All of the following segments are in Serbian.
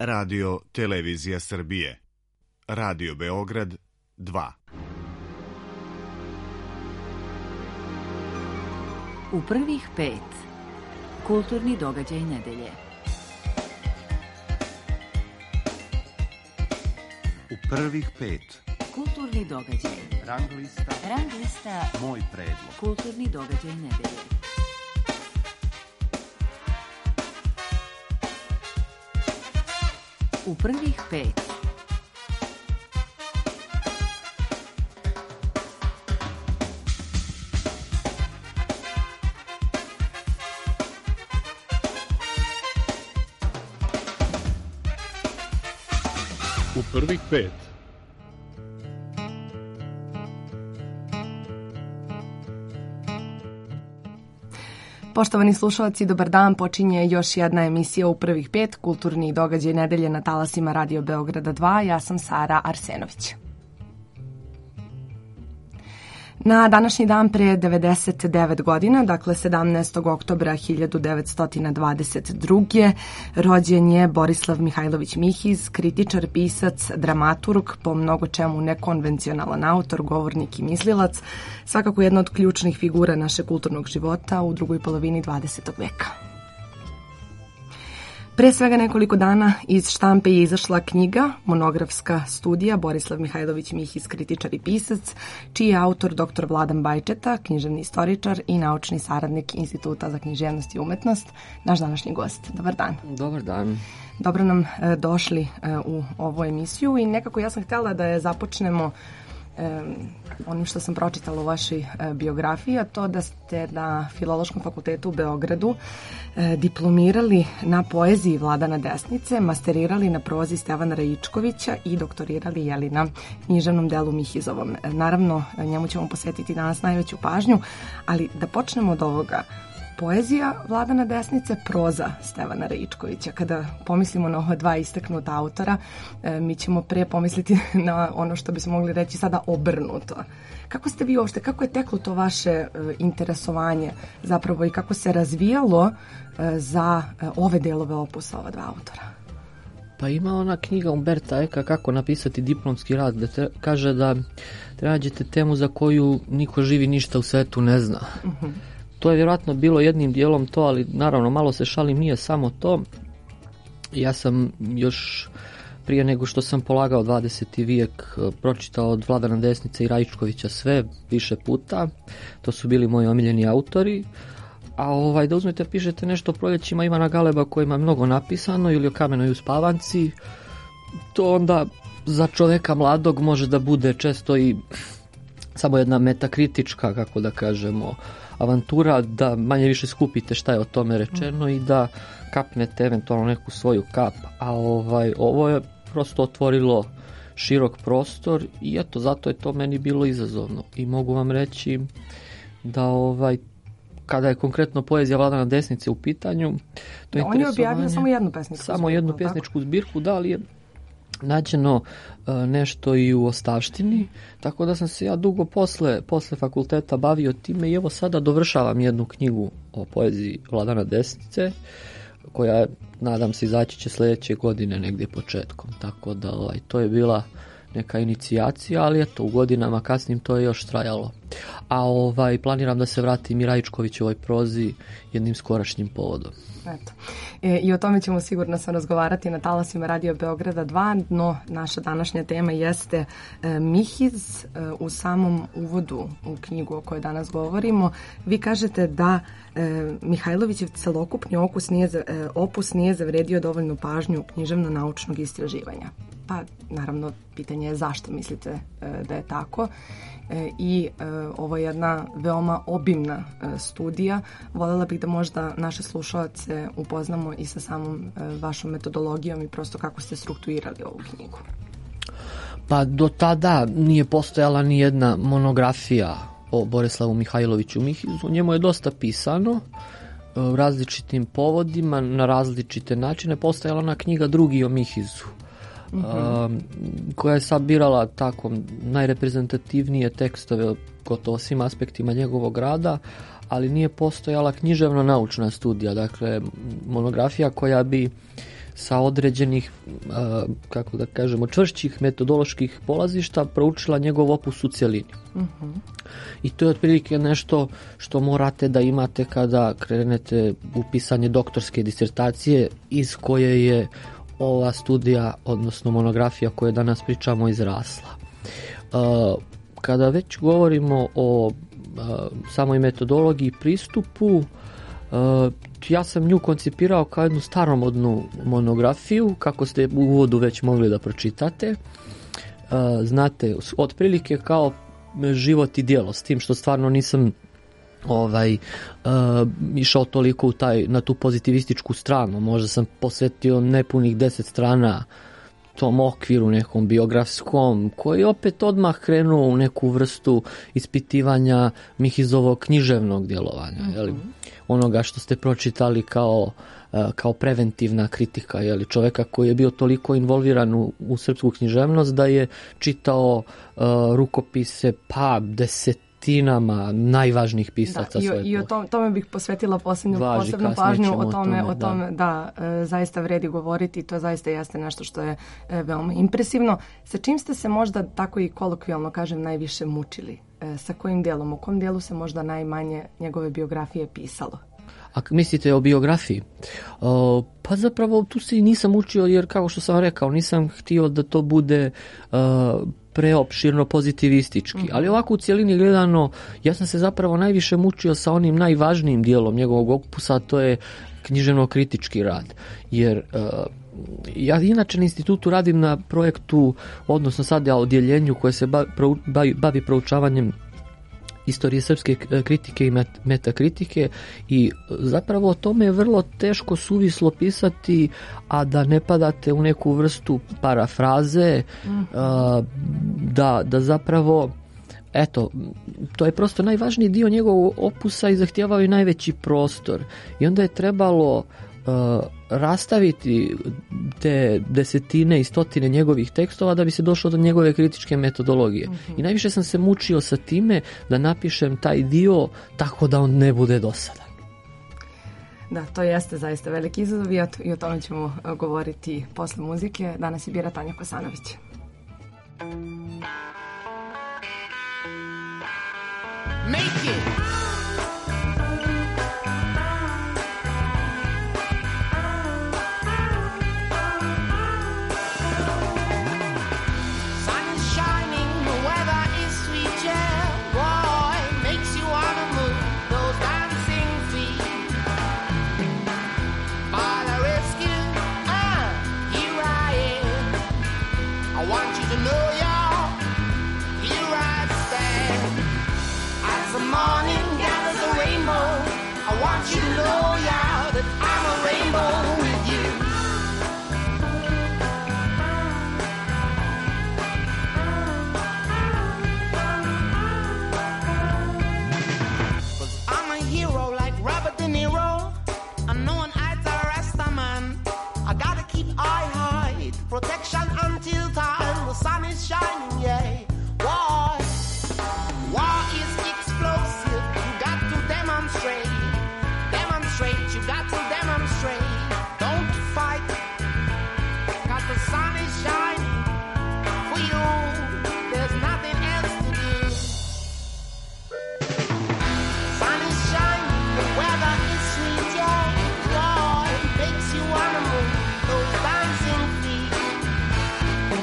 Radio Televizija Srbije. Radio Beograd 2. U prvih 5. Kulturni događaj nedelje. U prvih 5. Kulturni događaj. Rang lista. Moj predlog. Kulturni događaj nedelje. U prvih 5. U prvih 5. Poštovani slušalci, dobar dan. Počinje još jedna emisija U prvih 5, kulturni događaj nedelje na talasima Radio Beograda 2. Ja sam Sara Arsenović. Na današnji dan pre 99 godina, dakle 17. oktobra 1922. rođen je Borislav Mihajlović Mihiz, kritičar, pisac, dramaturg, po mnogo čemu nekonvencionalan autor, govornik i mislilac, svakako jedna od ključnih figura našeg kulturnog života u drugoj polovini 20. veka. Pre svega nekoliko dana iz štampe je izašla knjiga, monografska studija Borislav Mihajlović Mihiz, kritičar i pisac, čiji je autor dr. Vladan Bajčeta, književni istoričar i naučni saradnik Instituta za književnost i umetnost, naš današnji gost. Dobar dan. Dobar dan. Dobro nam došli u ovu emisiju i nekako ja sam htjela da je započnemo onim što sam pročitala u vašoj biografiji, a to da ste na Filološkom fakultetu u Beogradu diplomirali na poeziji Vladana Desnice, masterirali na prozi Stevana Raičkovića i doktorirali na književnom delu Mihizovom. Naravno, njemu ćemo posvetiti danas najveću pažnju, ali da počnemo od ovoga. Poezija Vladana Desnice, proza Stevana Raičkovića. Kada pomislimo na ova dva istaknuta autora, mi ćemo pre pomisliti na ono što bismo mogli reći sada obrnuto. Kako ste vi uopšte, kako je teklo to vaše interesovanje zapravo i kako se razvijalo za ove delove opusa ova dva autora? Pa ima ona knjiga Umberta Eka Kako napisati diplomski rad, da kaže da nađete temu za koju niko živi ništa u svetu ne zna. To je vjerojatno bilo jednim dijelom to, ali naravno malo se šalim, nije samo to. Ja sam još prije nego što sam polagao 20. vijek pročitao od Vladana Desnice i Raičkovića sve više puta. To su bili moji omiljeni autori. A da uzmete, pišete nešto o proljećima Ivana Galeba kojima je mnogo napisano ili o Kamenoj uspavanci, to onda za čovjeka mladog može da bude često i samo jedna metakritička, kako da kažemo, avantura, da manje više skupite šta je o tome rečeno i da kapnete eventualno neku svoju kap. A ovo je prosto otvorilo širok prostor i eto, zato je to meni bilo izazovno. I mogu vam reći da kada je konkretno poezija Vladana Desnice u pitanju, to je on je objavio samo jednu pesničku zbirku. Samo jednu pesničku zbirku, da li je nađeno nešto i u ostavštini, tako da sam se ja dugo posle fakulteta bavio time i evo sada dovršavam jednu knjigu o poeziji Vladana Desnice, koja nadam se izaći će sljedeće godine negdje početkom, tako da to je bila neka inicijacija, ali eto u godinama kasnim to je još trajalo. A planiram da se vratim i Raičkovićevoj prozi jednim skorašnjim povodom. Eto. I o tome ćemo sigurno se razgovarati na talasima Radio Beograda 2, no naša današnja tema jeste Mihiz. U samom uvodu u knjigu o kojoj danas govorimo, vi kažete da Mihajlovićev celokupni opus nije zavredio dovoljnu pažnju književno-naučnog istraživanja. Pa naravno pitanje je zašto mislite da je tako i ovo je jedna veoma obimna studija. Voljela bih da možda naše slušalce upoznamo i sa samom vašom metodologijom i prosto kako ste strukturirali ovu knjigu. Pa do tada nije postojala ni jedna monografija o Borislavu Mihajloviću Mihizu. Njemu je dosta pisano u različitim povodima, na različite načine. Postojala ona knjiga Drugi o Mihizu, koja je sabirala tako najreprezentativnije tekstove o gotovo svim aspektima njegovog rada, ali nije postojala književno-naučna studija, dakle monografija koja bi sa određenih, kako da kažemo, čvršćih metodoloških polazišta proučila njegov opus u cjelini. I to je otprilike nešto što morate da imate kada krenete u pisanje doktorske disertacije, iz koje je ova studija, odnosno monografija koju danas pričamo, izrasla. Kada već govorimo o samoj metodologiji i pristupu, ja sam nju koncipirao kao jednu staromodnu monografiju, kako ste u uvodu već mogli da pročitate. Znate, otprilike kao život i djelo, s tim što stvarno nisam išao toliko na tu pozitivističku stranu. Možda sam posvetio nepunih 10 strana tom okviru nekom biografskom, koji opet odmah krenuo u neku vrstu ispitivanja Mihizovog književnog djelovanja, onoga što ste pročitali kao preventivna kritika, čovjeka koji je bio toliko involviran u srpsku književnost da je čitao rukopise desetinama najvažnijih pisaca svoje. I o tome bih posvetila posebnu pažnju o tome da zaista vredi govoriti i to zaista jeste nešto što je veoma impresivno. Sa čim ste se možda, tako i kolokvijalno kažem, najviše mučili? Sa kojim dijelom? U kom dijelu se možda najmanje njegove biografije pisalo? Ako mislite o biografiji, pa zapravo tu se i nisam učio, jer kao što sam rekao, nisam htio da to bude preopširno pozitivistički, ali ovako u cjelini gledano, ja sam se zapravo najviše mučio sa onim najvažnijim dijelom njegovog opusa, to je književno-kritički rad, jer ja inače na institutu radim na projektu, odnosno sad ja odjeljenju koje se bavi proučavanjem istorije srpske kritike i metakritike, i zapravo o tome je vrlo teško suvislo pisati, a da ne padate u neku vrstu parafraze, da zapravo, eto, to je prosto najvažniji dio njegovog opusa i zahtijevao je najveći prostor, i onda je trebalo rastaviti te desetine i stotine njegovih tekstova da bi se došlo do njegove kritičke metodologije. I najviše sam se mučio sa time da napišem taj dio tako da on ne bude dosadan. Da, to jeste zaista veliki izazov i o tome ćemo govoriti posle muzike. Danas je bira Tanja Kosanović. Make it! Protection until time, the sun is shining, yeah. War is explosive, you got to demonstrate, you got to demonstrate. Don't fight, 'cause the sun is shining for you, there's nothing else to do. Sun is shining, the weather is sweet, yeah. War makes you wanna move those dancing feet.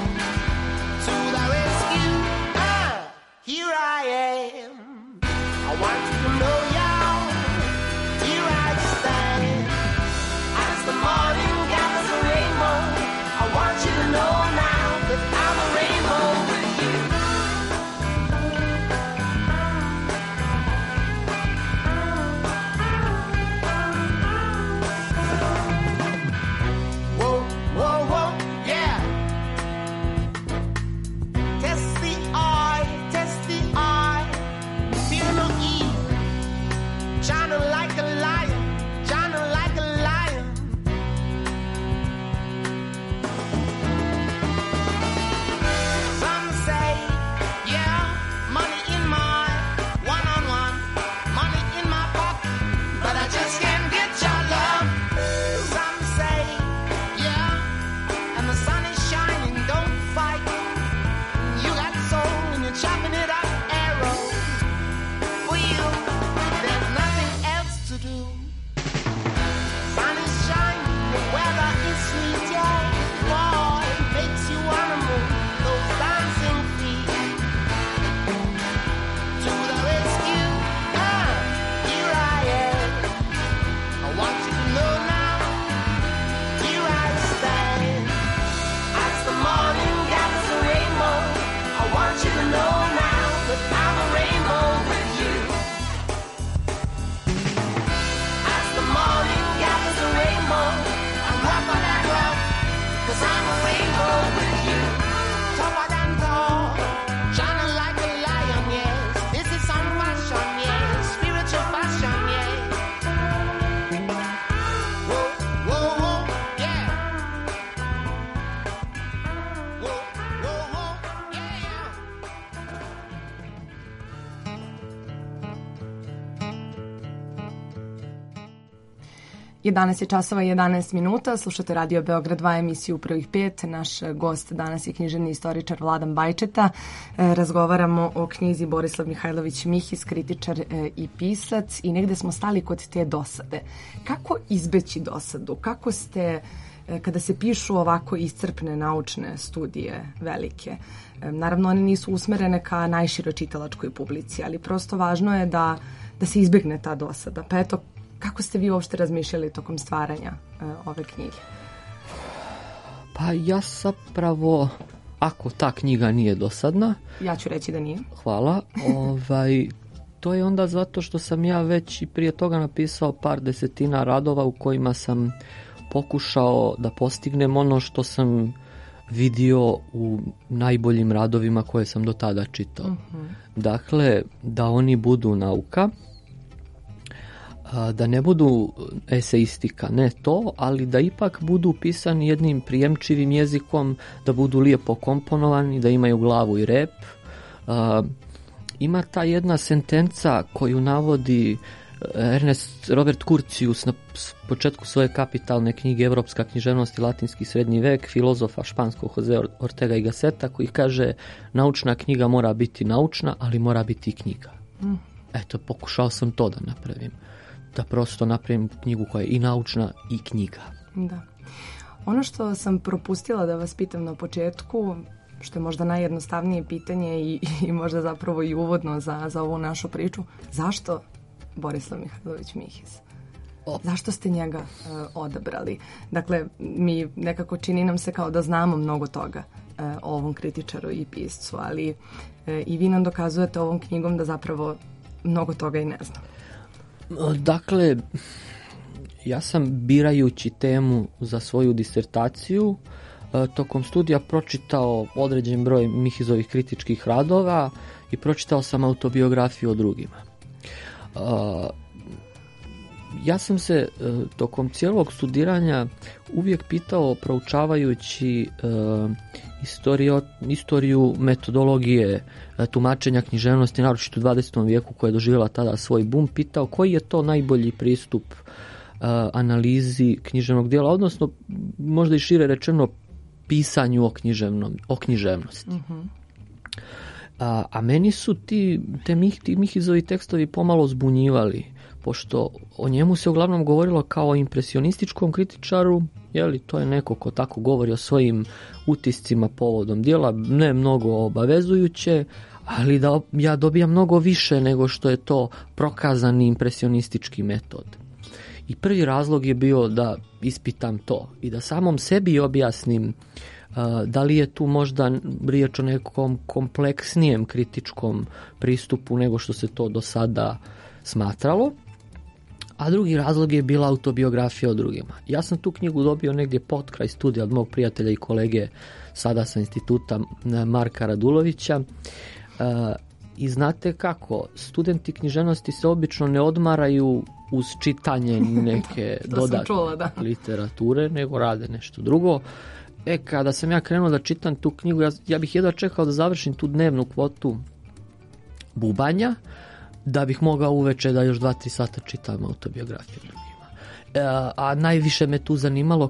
climb a rainbow with you. Tougher than tall, shining like a lion, yes. This is some fashion, yes. Spiritual fashion, yes. Whoa, whoa, whoa, yeah. Whoa, whoa, whoa, yeah, yeah. 11 je časova i 11 minuta, slušate Radio Beograd 2 emisiju Prvih pet. Naš gost danas je književni istoričar Vladan Bajčeta. Razgovaramo o knjizi Borislav Mihajlović Mihis, kritičar i pisac, i negde smo stali kod te dosade. Kako izbeći dosadu? Kako ste, kada se pišu ovako iscrpne naučne studije velike, naravno one nisu usmerene ka najširoj čitalačkoj publici, ali prosto važno je da se izbegne ta dosada. Pa eto, kako ste vi uopšte razmišljali tokom stvaranja ove knjige? Pa ja zapravo, ako ta knjiga nije dosadna... Ja ću reći da nije. Hvala. To je onda zato što sam ja već i prije toga napisao par desetina radova u kojima sam pokušao da postignem ono što sam vidio u najboljim radovima koje sam do tada čitao. Uh-huh. Dakle, da oni budu nauka, da ne budu eseistika, ne to, ali da ipak budu pisani jednim prijemčivim jezikom, da budu lijepo komponovani, da imaju glavu i rep. Ima ta jedna sentenca koju navodi Ernest Robert Curtius na početku svoje kapitalne knjige Evropska književnost i latinski srednji vek, filozofa španskog Jose Ortega y Gasseta, koji kaže: naučna knjiga mora biti naučna, ali mora biti i knjiga. Eto, pokušao sam to da napravim. Da prosto napravim knjigu koja je i naučna i knjiga. Da. Ono što sam propustila da vas pitam na početku, što je možda najjednostavnije pitanje i možda zapravo i uvodno za ovu našu priču, zašto Borislav Mihajlović Mihis? Zašto ste njega odabrali? Dakle, mi nekako čini nam se kao da znamo mnogo toga o ovom kritičaru i piscu, ali i vi nam dokazujete ovom knjigom da zapravo mnogo toga i ne znam. Dakle, ja sam birajući temu za svoju disertaciju tokom studija pročitao određen broj Mihizovih kritičkih radova i pročitao sam autobiografiju o drugima. Ja sam se tokom cijelog studiranja uvijek pitao, proučavajući istoriju metodologije tumačenja književnosti, naročito u 20. vijeku koja je doživjela tada svoj bum, pitao koji je to najbolji pristup analizi književnog dijela, odnosno možda i šire rečeno pisanju o književnosti. Mm-hmm. A meni su ti Mihizovi tekstovi pomalo zbunjivali, pošto o njemu se uglavnom govorilo kao o impresionističkom kritičaru, jeli, to je neko ko tako govori o svojim utiscima povodom djela, ne mnogo obavezujuće, ali da ja dobijam mnogo više nego što je to prokazani impresionistički metod. I prvi razlog je bio da ispitam to i da samom sebi objasnim da li je tu možda riječ o nekom kompleksnijem kritičkom pristupu nego što se to do sada smatralo. A drugi razlog je bila autobiografija o drugima. Ja sam tu knjigu dobio negdje pod kraj studija od mog prijatelja i kolege sada sa instituta Marka Radulovića. I znate kako, studenti književnosti se obično ne odmaraju uz čitanje neke dodatne literature, nego rade nešto drugo. Kada sam ja krenuo da čitam tu knjigu, ja bih jedva čekao da završim tu dnevnu kvotu bubanja, da bih mogao uveče da još 2-3 sata čitam autobiografiju drugima. A najviše me tu zanimalo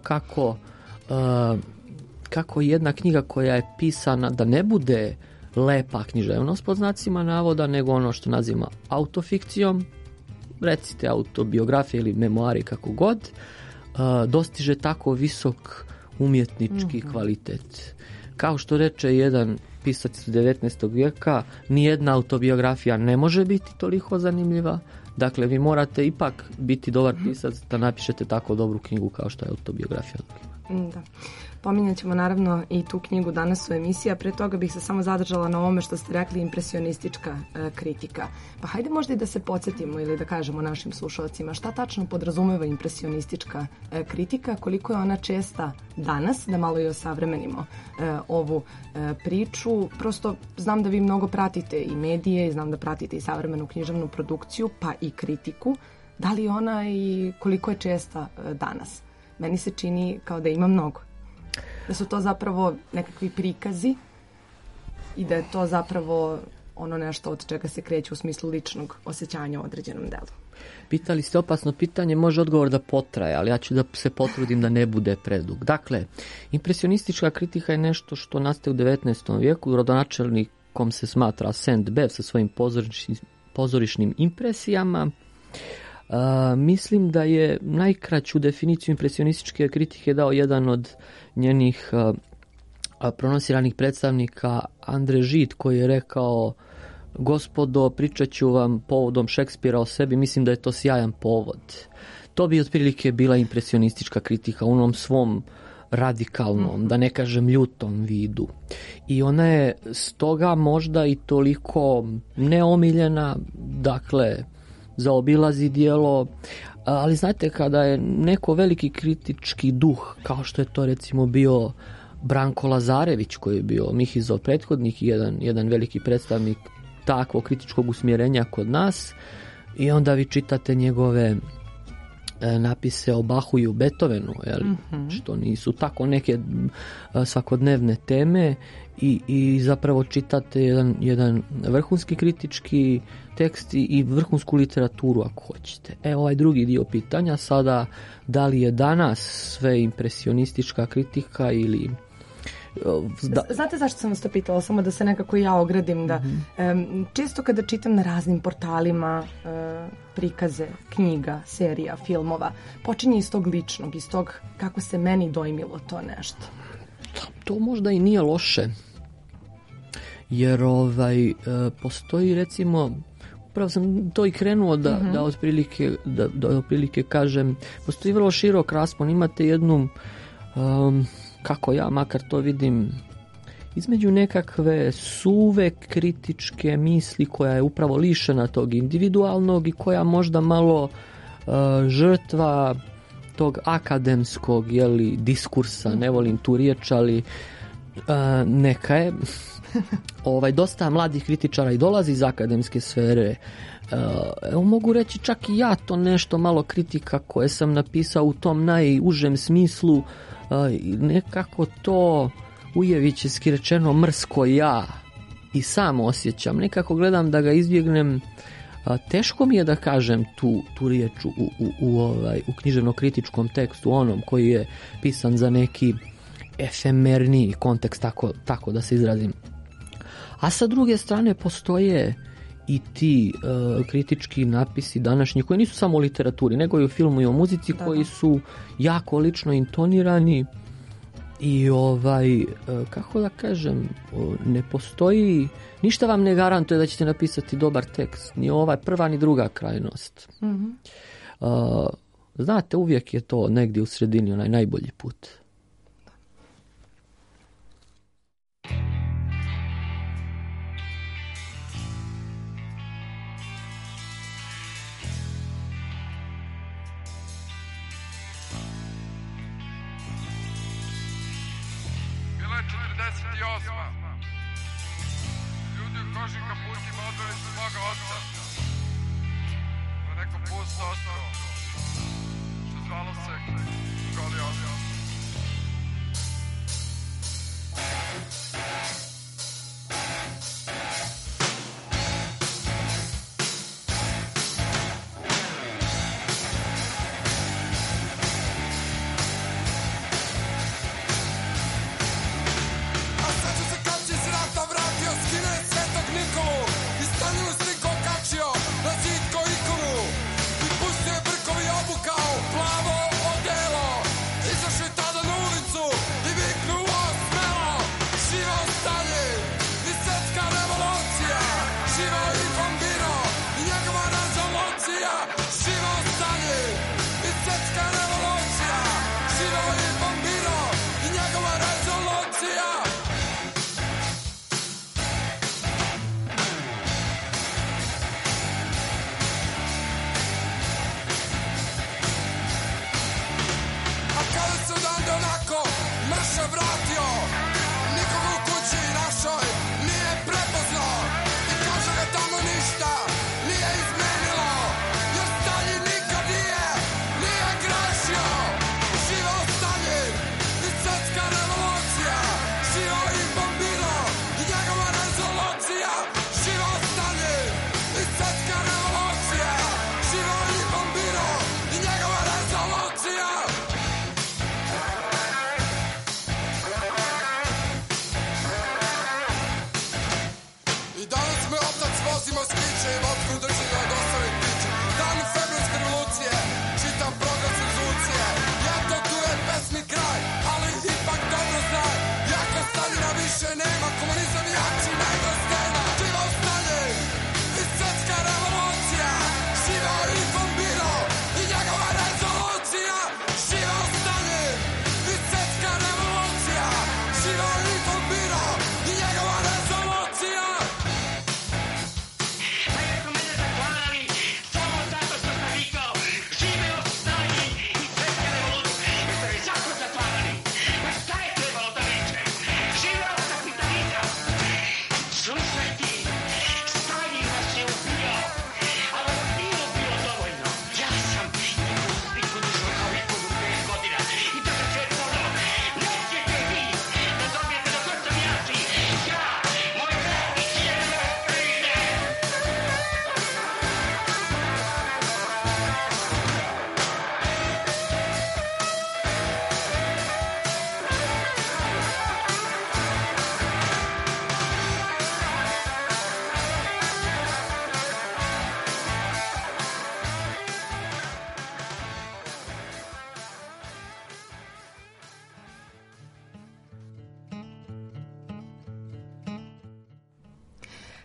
kako jedna knjiga koja je pisana da ne bude lepa književnost pod znacima navoda, nego ono što nazivamo autofikcijom, recite autobiografije ili memoari kako god, dostiže tako visok umjetnički kvalitet. Kao što reče jedan pisac iz 19. vijeka, nijedna autobiografija ne može biti toliko zanimljiva. Dakle, vi morate ipak biti dobar pisac da napišete tako dobru knjigu kao što je autobiografija drugima. Da. Pominjat ćemo naravno i tu knjigu danas u emisiji, a pre toga bih se samo zadržala na ovome što ste rekli, impresionistička kritika. Pa hajde možda i da se podsjetimo ili da kažemo našim slušalcima šta tačno podrazumeva impresionistička kritika, koliko je ona česta danas, da malo i osavremenimo ovu priču. Prosto znam da vi mnogo pratite i medije i znam da pratite i savremenu književnu produkciju, pa i kritiku. Da li ona i koliko je česta danas? Meni se čini kao da ima mnogo. Da su to zapravo nekakvi prikazi i da je to zapravo ono nešto od čega se kreće u smislu ličnog osjećanja u određenom delu. Pitali ste opasno pitanje, može odgovor da potraje, ali ja ću da se potrudim da ne bude predug. Dakle, impresionistička kritika je nešto što nastaje u 19. vijeku. Rodonačelnikom se smatra Saint-Beuve sa svojim pozorišnim impresijama. Mislim da je najkraću definiciju impresionističke kritike dao jedan od njenih pronosiranih predstavnika, André Gide, koji je rekao: gospodo, pričat ću vam povodom Šekspira o sebi, mislim da je to sjajan povod. To bi otprilike bila impresionistička kritika u onom svom radikalnom, da ne kažem ljutom vidu. I ona je stoga možda i toliko neomiljena, dakle, zaobilazi dijelo, ali znate, kada je neko veliki kritički duh, kao što je to recimo bio Branko Lazarević, koji je bio Mihizov prethodnik i jedan veliki predstavnik takvog kritičkog usmjerenja kod nas, i onda vi čitate njegove napise o Bachu i o Beethovenu, što nisu tako neke svakodnevne teme, i zapravo čitate jedan vrhunski kritički tekst i vrhunsku literaturu, ako hoćete. Ovaj drugi dio pitanja sada, da li je danas sve impresionistička kritika ili... Znate zašto sam vas to pitala? Samo da se nekako ja ogradim. Da, često kada čitam na raznim portalima prikaze knjiga, serija, filmova, počinje iz tog ličnog, iz tog kako se meni dojmilo to nešto. To možda i nije loše, jer postoji, recimo, upravo sam to i krenuo da otprilike kažem, postoji vrlo širok raspon. Imate jednu, kako ja makar to vidim, između nekakve suve kritičke misli koja je upravo lišena tog individualnog i koja možda malo žrtva tog akademskog diskursa, ne volim tu riječ, ali neka je. Dosta mladih kritičara i dolazi iz akademske sfere. Mogu reći čak i ja to nešto malo kritika koje sam napisao u tom najužem smislu, nekako to ujevičeski rečeno mrsko ja i sam osjećam. Nekako gledam da ga izbjegnem. Teško mi je da kažem tu riječ u književno-kritičkom tekstu, onom koji je pisan za neki efemerniji kontekst, tako da se izrazim. A sa druge strane postoje i ti kritički napisi današnji, koji nisu samo u literaturi, nego i u filmu i u muzici, koji su jako lično intonirani i kako da kažem, ne postoji, ništa vam ne garantuje da ćete napisati dobar tekst, ni prva ni druga krajnost. Znate, uvijek je to negdje u sredini onaj najbolji put. Ljudi u kožim kaputima odveli su moga oca na neko pusto ostrvo što zvalo se Goli ostrvo. Izašli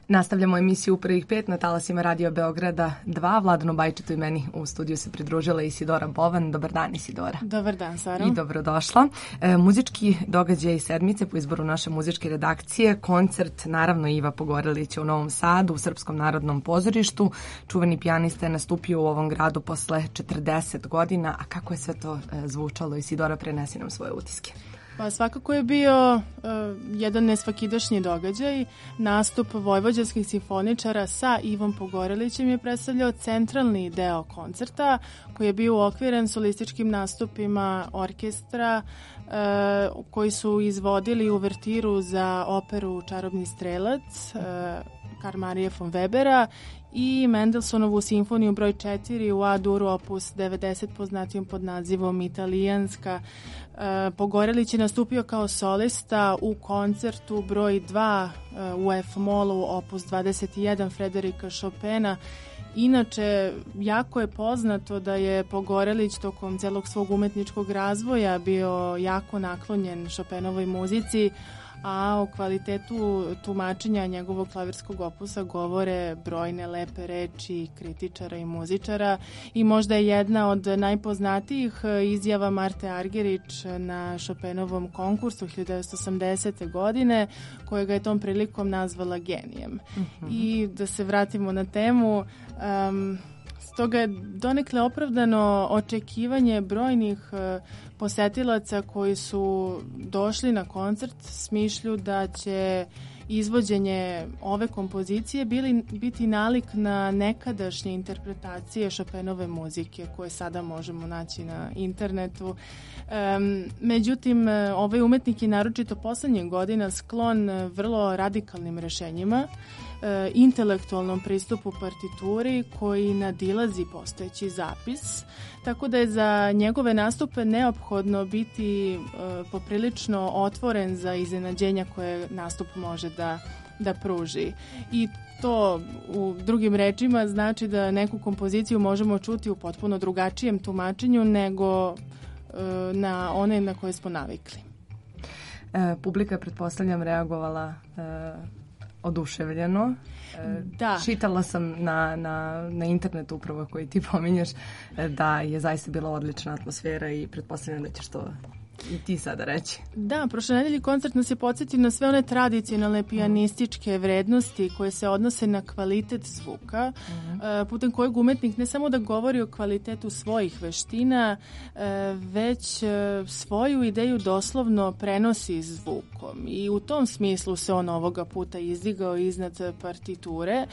Nastavljamo emisiju u prvih 5 na talasima Radio Beograda 2. Vladanu Bajčetu i meni u studiju se pridružila Isidora Bovan. Dobar dan, Isidora. Dobar dan, Sara. I dobrodošla. Muzički događaj sedmice po izboru naše muzičke redakcije, koncert naravno Iva Pogorelića u Novom Sadu u Srpskom narodnom pozorištu. Čuveni pijanista je nastupio u ovom gradu posle 40 godina. A kako je sve to zvučalo? Isidora, prenesi nam svoje utiske. Pa svakako je bio jedan nesvakidašnji događaj. Nastup vojvođanskih simfoničara sa Ivom Pogorelićem je predstavljao centralni deo koncerta koji je bio uokviren solističkim nastupima orkestra koji su izvodili uvertiru za operu Čarobni strelac Karl Marije von Webera i Mendelsonovu simfoniju broj 4 u A-duru opus 90 poznatijom pod nazivom Italijanska. Pogorelić je nastupio kao solista u koncertu broj 2 u F-molu opus 21 Frederika Chopina. Inače, jako je poznato da je Pogorelić tokom celog svog umetničkog razvoja bio jako naklonjen Chopinovoj muzici, a o kvalitetu tumačenja njegovog klavirskog opusa govore brojne lepe reči kritičara i muzičara i možda je jedna od najpoznatijih izjava Marte Argerich na Chopinovom konkursu 1980. godine, kojega je tom prilikom nazvala genijem. I da se vratimo na temu, stoga je donekle opravdano očekivanje brojnih posetilaca koji su došli na koncert s mišlju da će izvođenje ove kompozicije biti nalik na nekadašnje interpretacije Chopinove muzike koje sada možemo naći na internetu. Međutim, ovaj umetnik je naročito poslednjih godina sklon vrlo radikalnim rešenjima, intelektualnom pristupu partituri koji nadilazi postojeći zapis, tako da je za njegove nastupe neophodno biti poprilično otvoren za iznenađenja koje nastup može da pruži. I to u drugim rečima znači da neku kompoziciju možemo čuti u potpuno drugačijem tumačenju nego na one na koje smo navikli. Publika je, pretpostavljam, reagovala oduševljeno. Da. Čitala sam na internetu upravo koji ti pominješ da je zaista bila odlična atmosfera i pretpostavljam da ćeš to i ti sada reći. Da, prošle nedelje koncert nas je podsjetio na sve one tradicionalne pijanističke vrednosti koje se odnose na kvalitet zvuka, putem kojeg umetnik ne samo da govori o kvalitetu svojih veština, već svoju ideju doslovno prenosi zvukom. I u tom smislu se on ovoga puta izdigao iznad partiture,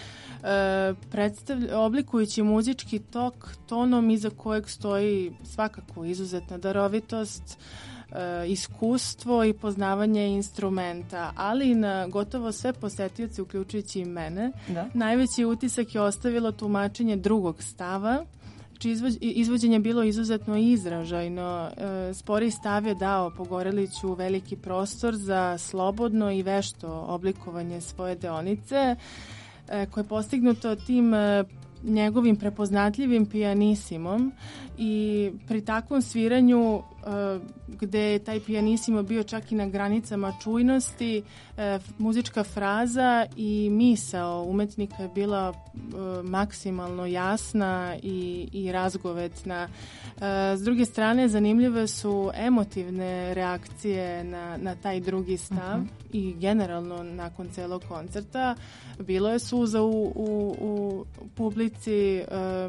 oblikujući muzički tok tonom iza kojeg stoji svakako izuzetna darovitost, iskustvo i poznavanje instrumenta, ali i na gotovo sve posetioce, uključujući i mene. Da. Najveći utisak je ostavilo tumačenje drugog stava, čije izvođenje je bilo izuzetno izražajno. Spori stav je dao Pogoreliću veliki prostor za slobodno i vešto oblikovanje svoje deonice, koje je postignuto tim njegovim prepoznatljivim pijanisimom i pri takvom sviranju gde je taj pijanisimo bio čak i na granicama čujnosti, muzička fraza i misao umetnika je bila maksimalno jasna i razgovetna. S druge strane, zanimljive su emotivne reakcije na taj drugi stav i generalno nakon celog koncerta bilo je suza u publici.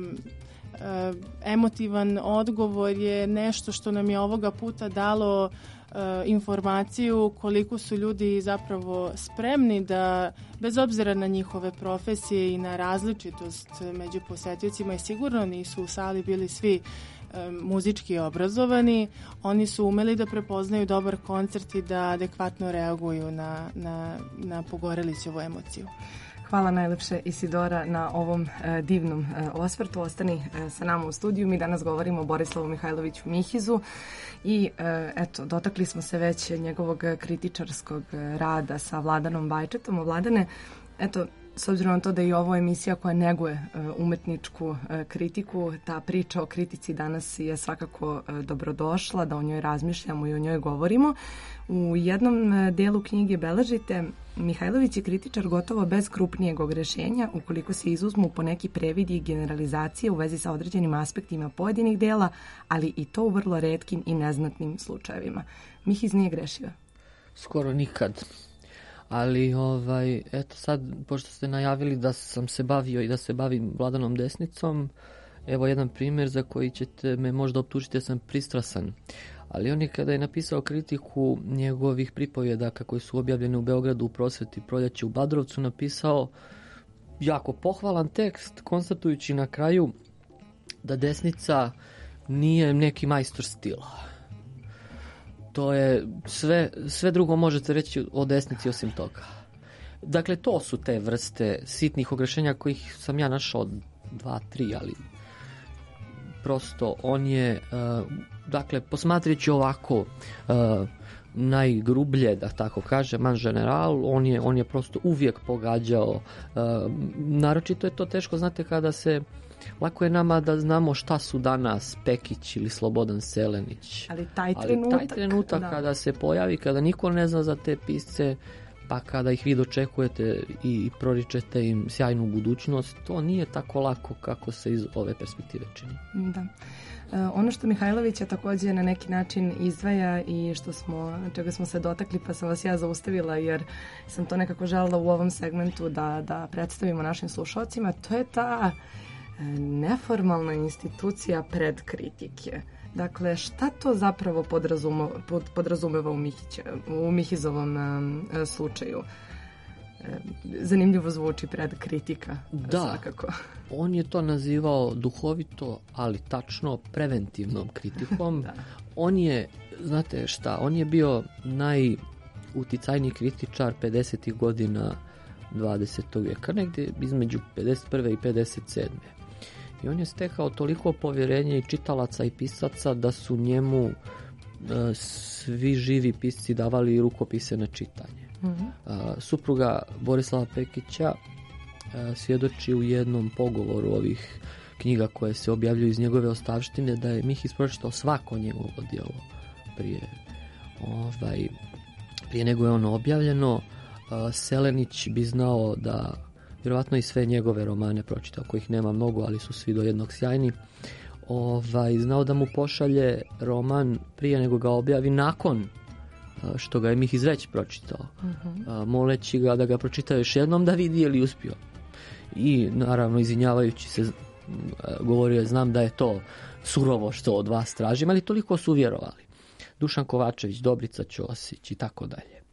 Emotivan odgovor je nešto što nam je ovoga puta dalo informaciju koliko su ljudi zapravo spremni da, bez obzira na njihove profesije i na različitost među posetiocima, i sigurno nisu u sali bili svi muzički obrazovani, oni su umeli da prepoznaju dobar koncert i da adekvatno reaguju na Pogorelićevu emociju. Hvala najlepše, Isidora, na ovom divnom osvrtu. Ostani sa nama u studiju. Mi danas govorimo o Borislavu Mihajloviću Mihizu i eto, dotakli smo se već njegovog kritičarskog rada sa Vladanom Bajčetom. Vladane, eto, s obzirom na to da je i ovo emisija koja neguje umetničku kritiku, ta priča o kritici danas je svakako dobrodošla, da o njoj razmišljamo i o njoj govorimo. U jednom delu knjige beležite Mihajlović je kritičar gotovo bez krupnijeg ogrešenja ukoliko se izuzmu po neki previdi i generalizacije u vezi sa određenim aspektima pojedinih dela, ali i to u vrlo retkim i neznatnim slučajevima. Mihiz nije grešio. Skoro nikad. Ali, eto sad, pošto ste najavili da sam se bavio i da se bavim Vladanom desnicom, evo jedan primjer za koji ćete me možda optužiti da sam pristrasan. Ali on je kada je napisao kritiku njegovih pripovjedaka koji su objavljeni u Beogradu u Prosveti proljeće u Badrovcu, napisao jako pohvalan tekst, konstatujući na kraju da desnica nije neki majstor stila. To je sve drugo možete reći o desnici osim toga. Dakle, to su te vrste sitnih ogrešenja kojih sam ja našao 2-3, ali prosto on je, dakle, posmatrajući ovako najgrublje, da tako kažem, en general, on je prosto uvijek pogađao. Naročito je to teško, znate, kada se, lako je nama da znamo šta su danas Pekić ili Slobodan Selenić. Ali taj trenutak da. Kada se pojavi, kada niko ne zna za te pisce, pa kada ih vi dočekujete i proričete im sjajnu budućnost, to nije tako lako kako se iz ove perspektive čini. Da. Ono što Mihajlovića također na neki način izdvaja i čega smo se dotakli, pa sam vas ja zaustavila jer sam to nekako željela u ovom segmentu da predstavimo našim slušalcima, to je ta neformalna institucija predkritike. Dakle, šta to zapravo podrazumeva u Mihizovom slučaju? Zanimljivo zvuči predkritika. Da, svakako. On je to nazivao duhovito, ali tačno preventivnom kritikom. On je, znate šta, on je bio najuticajniji kritičar 50. godina 20. vijeka, negdje između 51. i 57. I on je stekao toliko povjerenje i čitalaca i pisaca da su njemu svi živi pisci davali rukopise na čitanje. Supruga Borislava Pekića svjedoči u jednom pogovoru ovih knjiga koje se objavljuju iz njegove ostavštine da je Mihiz pročitao svako njegovo djelo prije nego je ono objavljeno. Selenić bi znao da vjerovatno i sve njegove romane pročitao, kojih nema mnogo, ali su svi do jednog sjajni. Znao da mu pošalje roman prije nego ga objavi nakon što ga je Mihiz već pročitao, moleći ga da ga pročita još jednom da vidi je li uspio. I naravno izvinjavajući se govorio je, znam da je to surovo što od vas tražim, ali toliko su vjerovali. Dušan Kovačević, Dobrica Ćosić i tako dalje.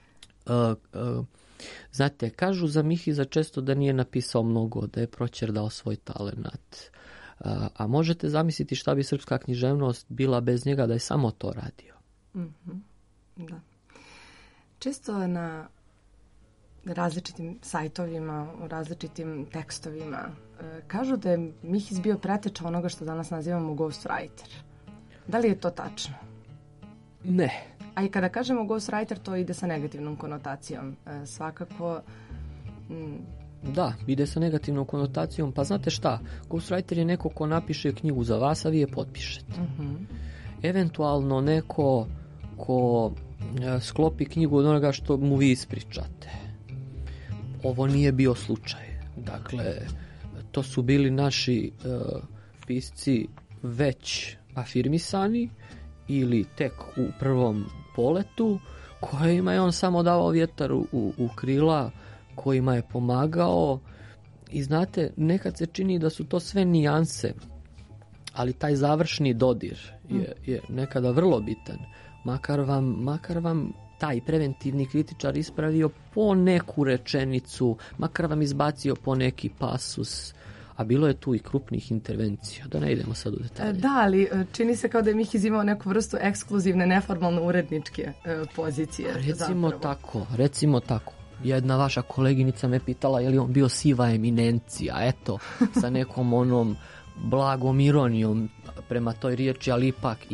Znate, kažu za Mihiza često da nije napisao mnogo, da je proćerdao svoj talenat. A možete zamisliti šta bi srpska književnost bila bez njega da je samo to radio. Da. Često na različitim sajtovima, u različitim tekstovima kažu da je Mihiz bio preteča onoga što danas nazivamo ghostwriter. Da li je to tačno? Ne. A i kada kažemo ghostwriter, to ide sa negativnom konotacijom. Svakako... Da, ide sa negativnom konotacijom. Pa znate šta, ghostwriter je neko ko napiše knjigu za vas, a vi je potpišete. Eventualno neko ko sklopi knjigu od onoga što mu vi ispričate. Ovo nije bio slučaj. Dakle, to su bili naši pisci već afirmisani ili tek u prvom poletu, kojima je on samo davao vjetar u krila, kojima je pomagao. I znate, nekad se čini da su to sve nijanse, ali taj završni dodir je nekada vrlo bitan. Makar vam taj preventivni kritičar ispravio po neku rečenicu, makar vam izbacio po neki pasus, a bilo je tu i krupnih intervencija, da ne idemo sad u detalje. Da, ali čini se kao da je Mihiz imao neku vrstu ekskluzivne, neformalno uredničke pozicije. Recimo tako. Jedna vaša koleginica me pitala je li on bio siva eminencija, eto, sa nekom onom blagom ironijom prema toj riječi, ali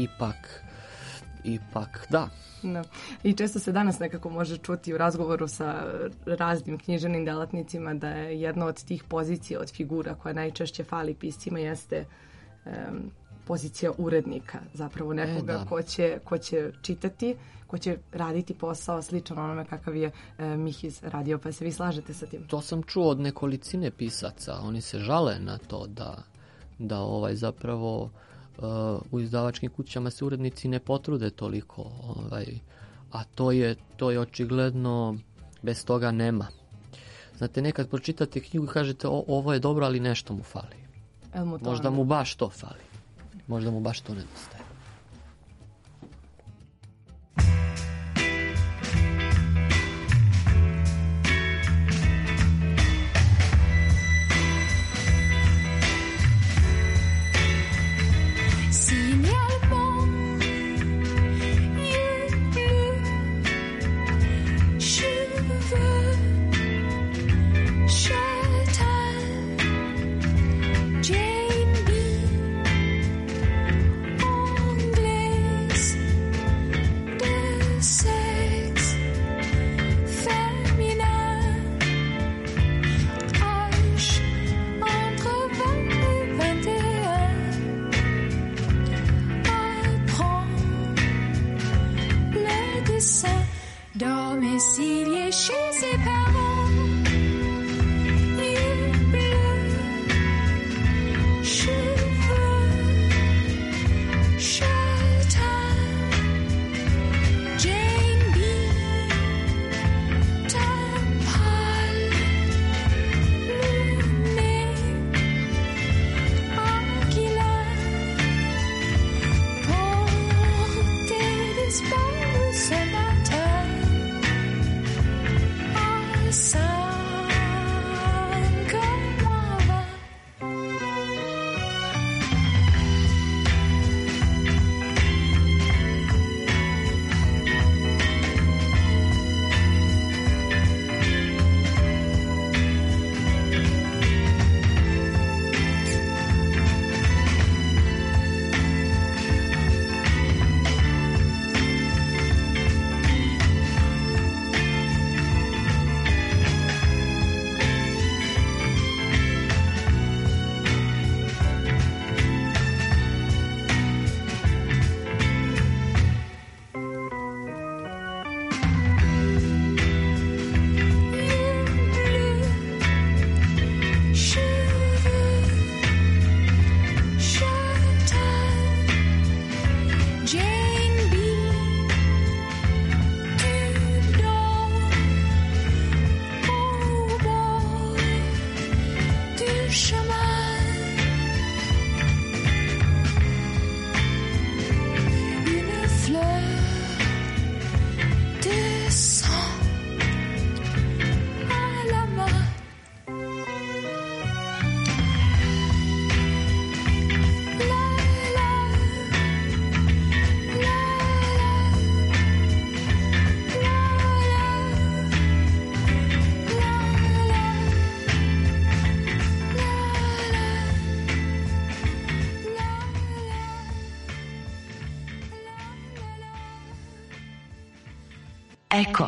ipak, da. No. I često se danas nekako može čuti u razgovoru sa raznim književnim delatnicima da je jedna od tih pozicija, od figura koja najčešće fali piscima jeste pozicija urednika, zapravo nekoga ko će čitati, ko će raditi posao sličan onome kakav je Mihiz radio, pa se vi slažete sa tim? To sam čuo od nekolicine pisaca, oni se žale na to da zapravo u izdavačkim kućama se urednici ne potrude toliko, a to je očigledno, bez toga nema. Znate, nekad pročitate knjigu i kažete ovo je dobro, ali nešto mu fali. Možda mu baš to fali. Možda mu baš to nedostaje. Eko.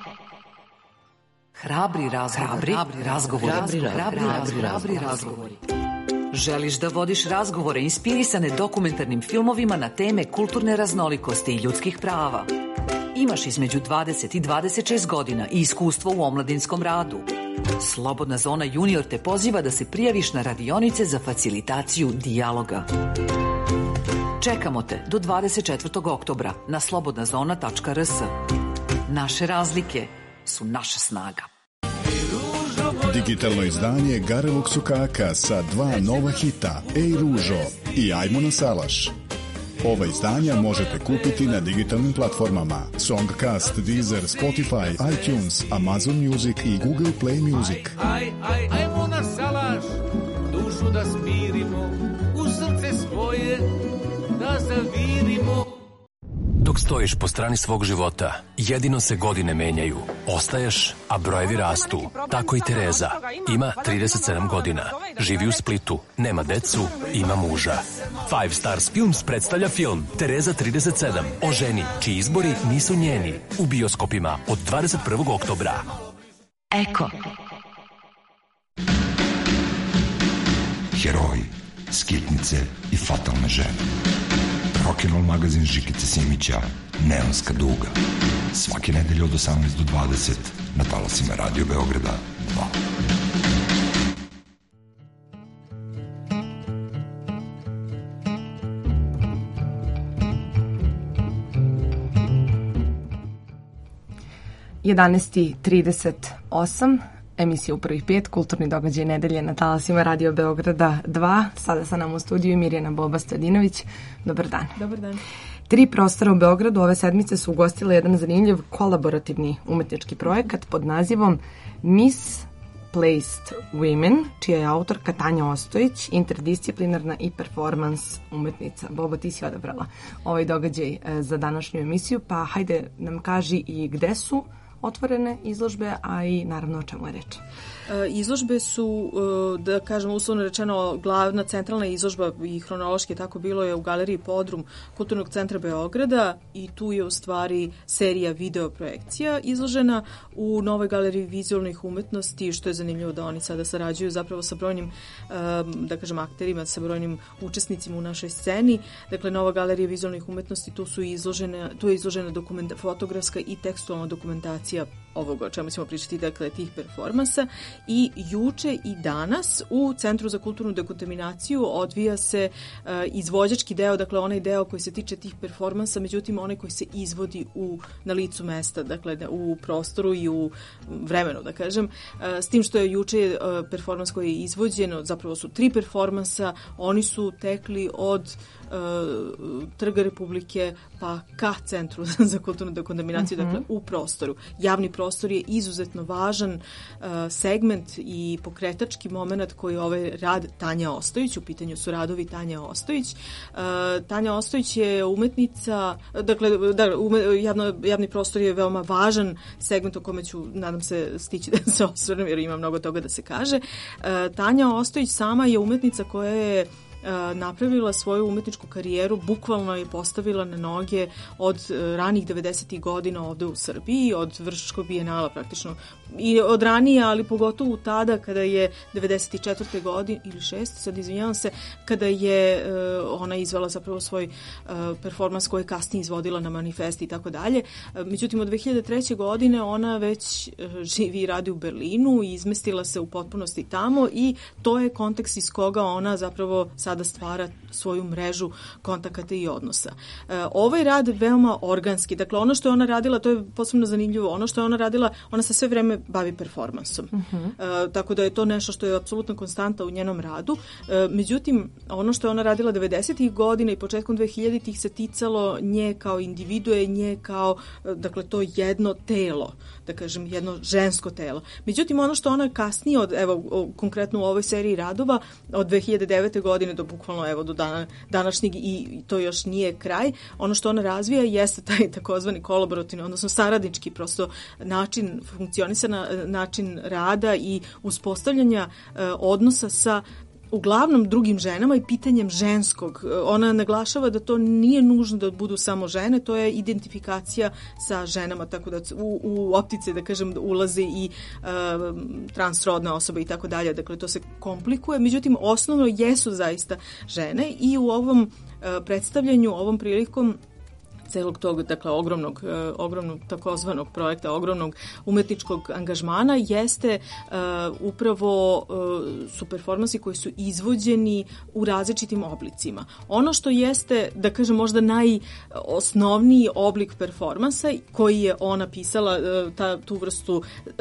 Hrabri razgovori. Želiš da vodiš razgovore inspirisane dokumentarnim filmovima na teme kulturne raznolikosti i ljudskih prava? Imaš između 20 i 26 godina i iskustvo u omladinskom radu. Slobodna zona junior te poziva da se prijaviš na radionice za facilitaciju dijaloga. Čekamo te do 24. oktobra na slobodnazona.rs. Naše razlike su naša snaga. Digitalno izdanje Garelog Sukaka sa 2 nova hita, Ej Ružo i Ajmo na salaš. Ova izdanja možete kupiti na digitalnim platformama Songcast, Deezer, Spotify, iTunes, Amazon Music i Google Play Music. Ajmo na salaš, dušu da smirimo, u srce svoje da zavirimo. Dok stojiš po strani svog života, jedino se godine menjaju. Ostaješ, a brojevi rastu. Tako i Tereza. Ima 37 godina. Živi u Splitu. Nema decu, ima muža. Five Stars Films predstavlja film Tereza 37 o ženi čiji izbori nisu njeni. U bioskopima od 21. oktobra. Eko. Heroji skitnice i fatalne žene. Rock'n'Roll magazin Žikice Simića, Neonska duga. Svake nedelje od 18 do 20 na talasima Radio Beograda 2. Jedanaesti 38, emisija u prvih 5, kulturni događaj nedelje na talasima Radio Beograda 2. Sada sa nam u studiju Mirjana Boba-Stojadinović. Dobar dan. Dobar dan. 3 prostora u Beogradu ove sedmice su ugostile jedan zanimljiv kolaborativni umetnički projekat pod nazivom Misplaced Women, čija je autorka Tanja Ostojić, interdisciplinarna i performans umetnica. Bobo, ti si odabrala ovaj događaj za današnju emisiju, pa hajde nam kaži i gde su otvorene izložbe, a i naravno o čemu je reč. Izložbe su, da kažem uslovno rečeno, glavna centralna izložba i hronološki tako bilo je u galeriji Podrum Kulturnog centra Beograda i tu je u stvari serija video projekcija izložena u novoj galeriji vizualnih umetnosti, što je zanimljivo da oni sada sarađuju zapravo sa brojnim, da kažem, akterima, sa brojnim učesnicima u našoj sceni. Dakle, nova galerija vizualnih umetnosti, tu je izložena fotografska i tekstualna dokumentacija ovoga o čemu ćemo pričati, dakle, tih performansa. I juče i danas u Centru za kulturnu dekontaminaciju odvija se izvođački deo, dakle onaj deo koji se tiče tih performansa, međutim onaj koji se izvodi na licu mesta, dakle u prostoru i u vremenu, da kažem, s tim što je juče performans koji je izvođen, zapravo su 3 performansa, oni su tekli od Trga Republike pa ka Centru za kulturnu dekontaminaciju, dakle u prostoru. Javni prostor je izuzetno važan segment i pokretački moment koji ovaj rad Tanja Ostojić, u pitanju su radovi Tanja Ostojić. Tanja Ostojić je umetnica, dakle javni prostor je veoma važan segment o kome ću, nadam se, stići da se osvrnem jer ima mnogo toga da se kaže. Tanja Ostojić sama je umetnica koja je napravila svoju umetničku karijeru, bukvalno je postavila na noge od ranih 90. godina ovde u Srbiji, od Vršačkog bijenala praktično i od ranije, ali pogotovo tada kada je 94. godine ili 6. sad izvinjavam se, kada je ona izvela zapravo svoj performans koji je kasnije izvodila na manifesti i tako dalje. Međutim, od 2003. godine ona već živi i radi u Berlinu i izmestila se u potpunosti tamo i to je kontekst iz koga ona zapravo sada stvara svoju mrežu kontakata i odnosa. Ovaj rad veoma organski, dakle ono što je ona radila, to je posebno zanimljivo, ono što je ona radila, ona se sve vreme bavi performansom. Tako da je to nešto što je apsolutno konstanta u njenom radu. Međutim, ono što je ona radila 90. godina i početkom 2000-ih se ticalo nje kao individue, nje kao, dakle, to jedno telo, da kažem, jedno žensko telo. Međutim, ono što ona kasnije, konkretno u ovoj seriji radova, od 2009. godine do bukvalno do današnjeg, i to još nije kraj, ono što ona razvija jeste taj takozvani kolaborativni, odnosno saradnički prosto način funkcionisanja, način rada i uspostavljanja odnosa sa uglavnom drugim ženama i pitanjem ženskog. Ona naglašava da to nije nužno da budu samo žene, to je identifikacija sa ženama, tako da u optice, da kažem, ulaze i transrodne osobe i tako dalje, dakle to se komplikuje, međutim osnovno jesu zaista žene i u ovom predstavljanju, ovom prilikom celog tog, dakle, ogromnog takozvanog projekta, ogromnog umetničkog angažmana jeste upravo su performansi koji su izvođeni u različitim oblicima. Ono što jeste, da kažem, možda najosnovniji oblik performansa koji je ona pisala, tu vrstu,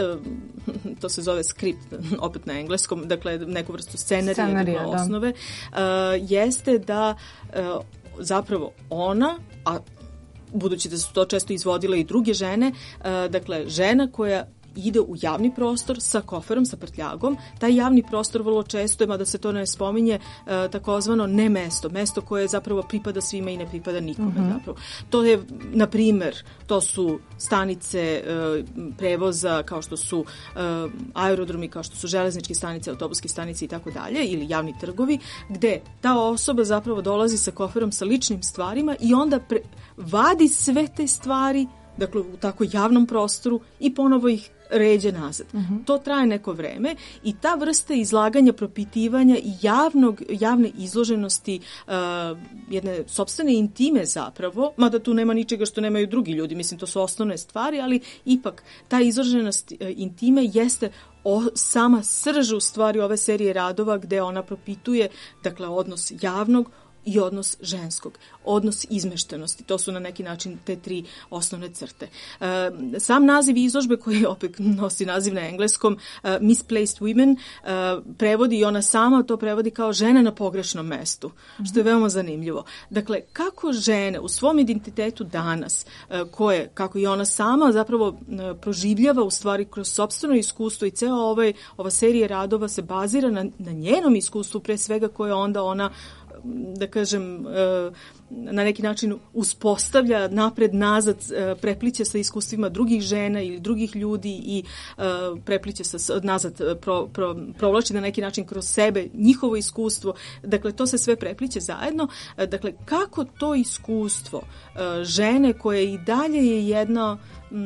to se zove skript, opet na engleskom, dakle neku vrstu scenarija osnove, jeste da zapravo ona, a budući da su to često izvodile i druge žene, dakle žena koja ide u javni prostor sa koferom, sa prtljagom. Taj javni prostor vrlo često, mada se to ne spominje, takozvano ne mesto. Mesto koje zapravo pripada svima i ne pripada nikome. Zapravo. To je, na primer, to su stanice prevoza kao što su aerodromi, kao što su železničke stanice, autobuske stanice i tako dalje, ili javni trgovi, gde ta osoba zapravo dolazi sa koferom sa ličnim stvarima i onda vadi sve te stvari dakle u tako javnom prostoru i ponovo ih ređe nazad. To traje neko vreme i ta vrsta izlaganja, propitivanja i javne izloženosti jedne sopstvene intime zapravo, mada tu nema ničega što nemaju drugi ljudi, mislim to su osnovne stvari, ali ipak ta izloženost intime jeste sama srž u stvari ove serije radova gde ona propituje, dakle, odnos javnog i odnos ženskog, odnos izmeštenosti. To su na neki način te tri osnovne crte. Sam naziv izložbe, koji opet nosi naziv na engleskom, Misplaced Women, prevodi i ona sama to prevodi kao žena na pogrešnom mestu, što je veoma zanimljivo. Dakle, kako žene u svom identitetu danas, koje, kako i ona sama zapravo proživljava u stvari kroz sopstveno iskustvo i ceo ova serija radova se bazira na njenom iskustvu, pre svega koje onda ona, da kažem, na neki način uspostavlja napred-nazad, prepliće sa iskustvima drugih žena ili drugih ljudi i prepliće se nazad, provlači na neki način kroz sebe njihovo iskustvo. Dakle, to se sve prepliće zajedno. Dakle, kako to iskustvo žene koje i dalje je jedna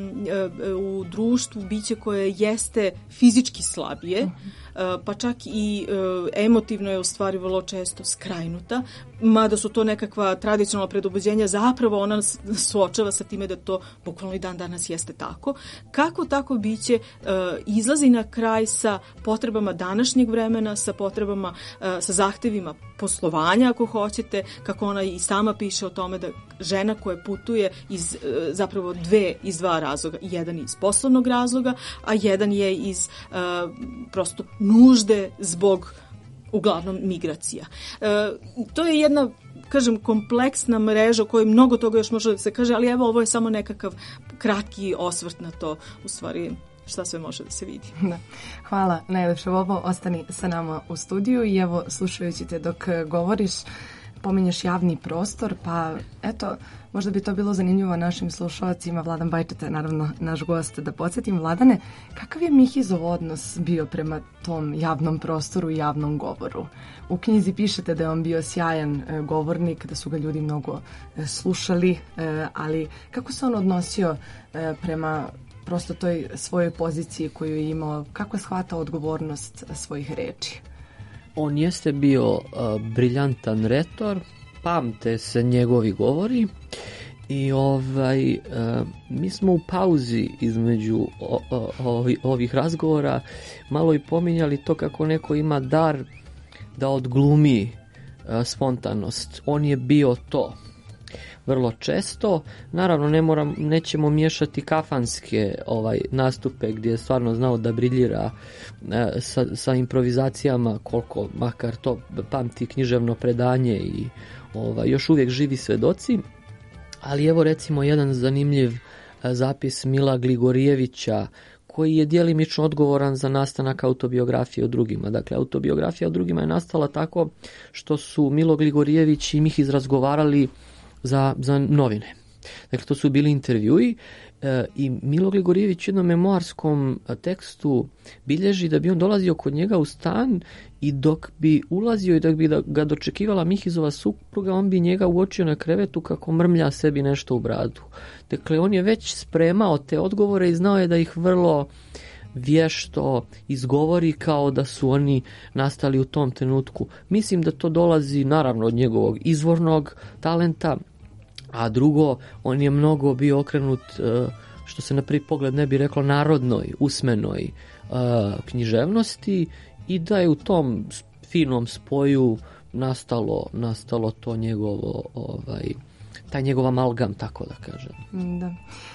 u društvu biće koje jeste fizički slabije, pa čak i emotivno je u stvari vrlo često skrajnuta, mada su to nekakva tradicionalna predubeđenja, zapravo ona suočava sa time da to bukvalno i dan danas jeste tako. Kako tako biće izlazi na kraj sa potrebama današnjeg vremena, sa potrebama, sa zahtevima poslovanja, ako hoćete, kako ona i sama piše o tome da žena koja putuje iz zapravo iz dva razloga. Jedan iz poslovnog razloga, a jedan je iz prosto nužde zbog uglavnom migracija. To je jedna, kažem, kompleksna mreža o kojoj mnogo toga još može da se kaže, ali evo ovo je samo nekakav kratki osvrt na to, u stvari šta sve može da se vidi. Da. Hvala najlepše, Vobo, ostani sa nama u studiju i evo, slušajući te dok govoriš, pominješ javni prostor, pa eto, možda bi to bilo zanimljivo našim slušalcima. Vladan Bajčeta je naravno naš gost. Da podsjetim, Vladane, kakav je Mihizov odnos bio prema tom javnom prostoru i javnom govoru? U knjizi pišete da je on bio sjajan govornik, da su ga ljudi mnogo slušali, ali kako se on odnosio prema prosto toj svojoj poziciji koju je imao, kako je shvatao odgovornost svojih reči? On jeste bio briljantan retor, pamte se njegovi govori i mi smo u pauzi između ovih razgovora malo i pominjali to kako neko ima dar da odglumi spontanost. On je bio to vrlo često. Naravno, nećemo miješati kafanske nastupe gdje je stvarno znao da briljira sa improvizacijama, koliko makar to pamti književno predanje i još uvijek živi svedoci. Ali evo recimo jedan zanimljiv zapis Mila Gligorijevića, koji je djelimično odgovoran za nastanak autobiografije o drugima. Dakle, autobiografija o drugima je nastala tako što su Milo Gligorijević i Mihiz razgovarali za novine. Dakle, to su bili intervjui i Milo Gligorijević u jednom memoarskom tekstu bilježi da bi on dolazio kod njega u stan i dok bi ulazio i dok bi ga dočekivala Mihizova supruga, on bi njega uočio na krevetu kako mrmlja sebi nešto u bradu. Dakle, on je već spremao te odgovore i znao je da ih vrlo vješto izgovori kao da su oni nastali u tom trenutku. Mislim da to dolazi naravno od njegovog izvornog talenta, a drugo, on je mnogo bio okrenut, što se na prvi pogled ne bi reklo, narodnoj, usmenoj književnosti i da je u tom finom spoju nastalo to njegovo, taj njegov amalgam, tako da kažem. Da.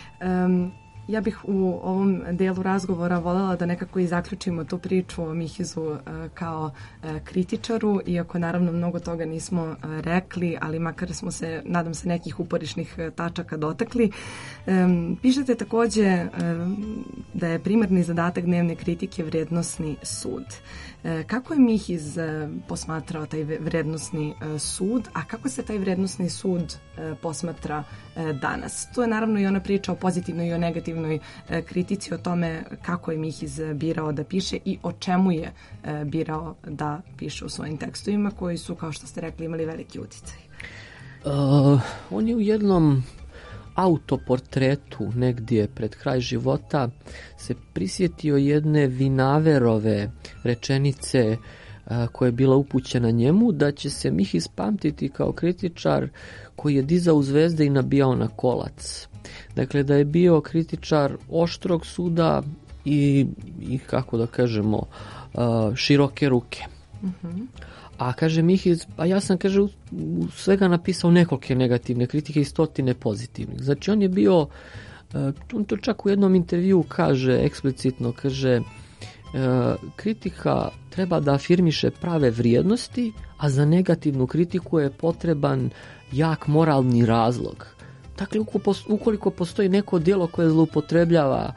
Ja bih u ovom delu razgovora voljela da nekako i zaključimo tu priču o Mihizu kao kritičaru, iako naravno mnogo toga nismo rekli, ali makar smo se, nadam se, nekih uporišnih tačaka dotakli. Pišete također da je primarni zadatak dnevne kritike vrednosni sud. Kako je Mihiz posmatrao taj vrednosni sud, a kako se taj vrednosni sud posmatra danas? Tu je naravno i ona priča o pozitivnoj i o negativnoj kritici, o tome kako je Mihiz birao da piše i o čemu je birao da piše u svojim tekstovima, koji su, kao što ste rekli, imali veliki utjecaj. On je u jednom autoportretu negdje pred kraj života se prisjetio jedne Vinaverove rečenice koja je bila upućena njemu, da će se Mihis pamtiti kao kritičar koji je dizao zvezde i nabijao na kolac. Dakle, da je bio kritičar oštrog suda i kako da kažemo, široke ruke. A kaže Mihis, pa ja sam, kaže, u svega napisao nekolike negativne kritike i 100 pozitivnih. Znači, on je bio, on to čak u jednom intervju kaže, eksplicitno kaže, kritika treba da afirmiše prave vrijednosti, a za negativnu kritiku je potreban jak moralni razlog. Dakle, ukoliko postoji neko djelo koje zloupotrebljava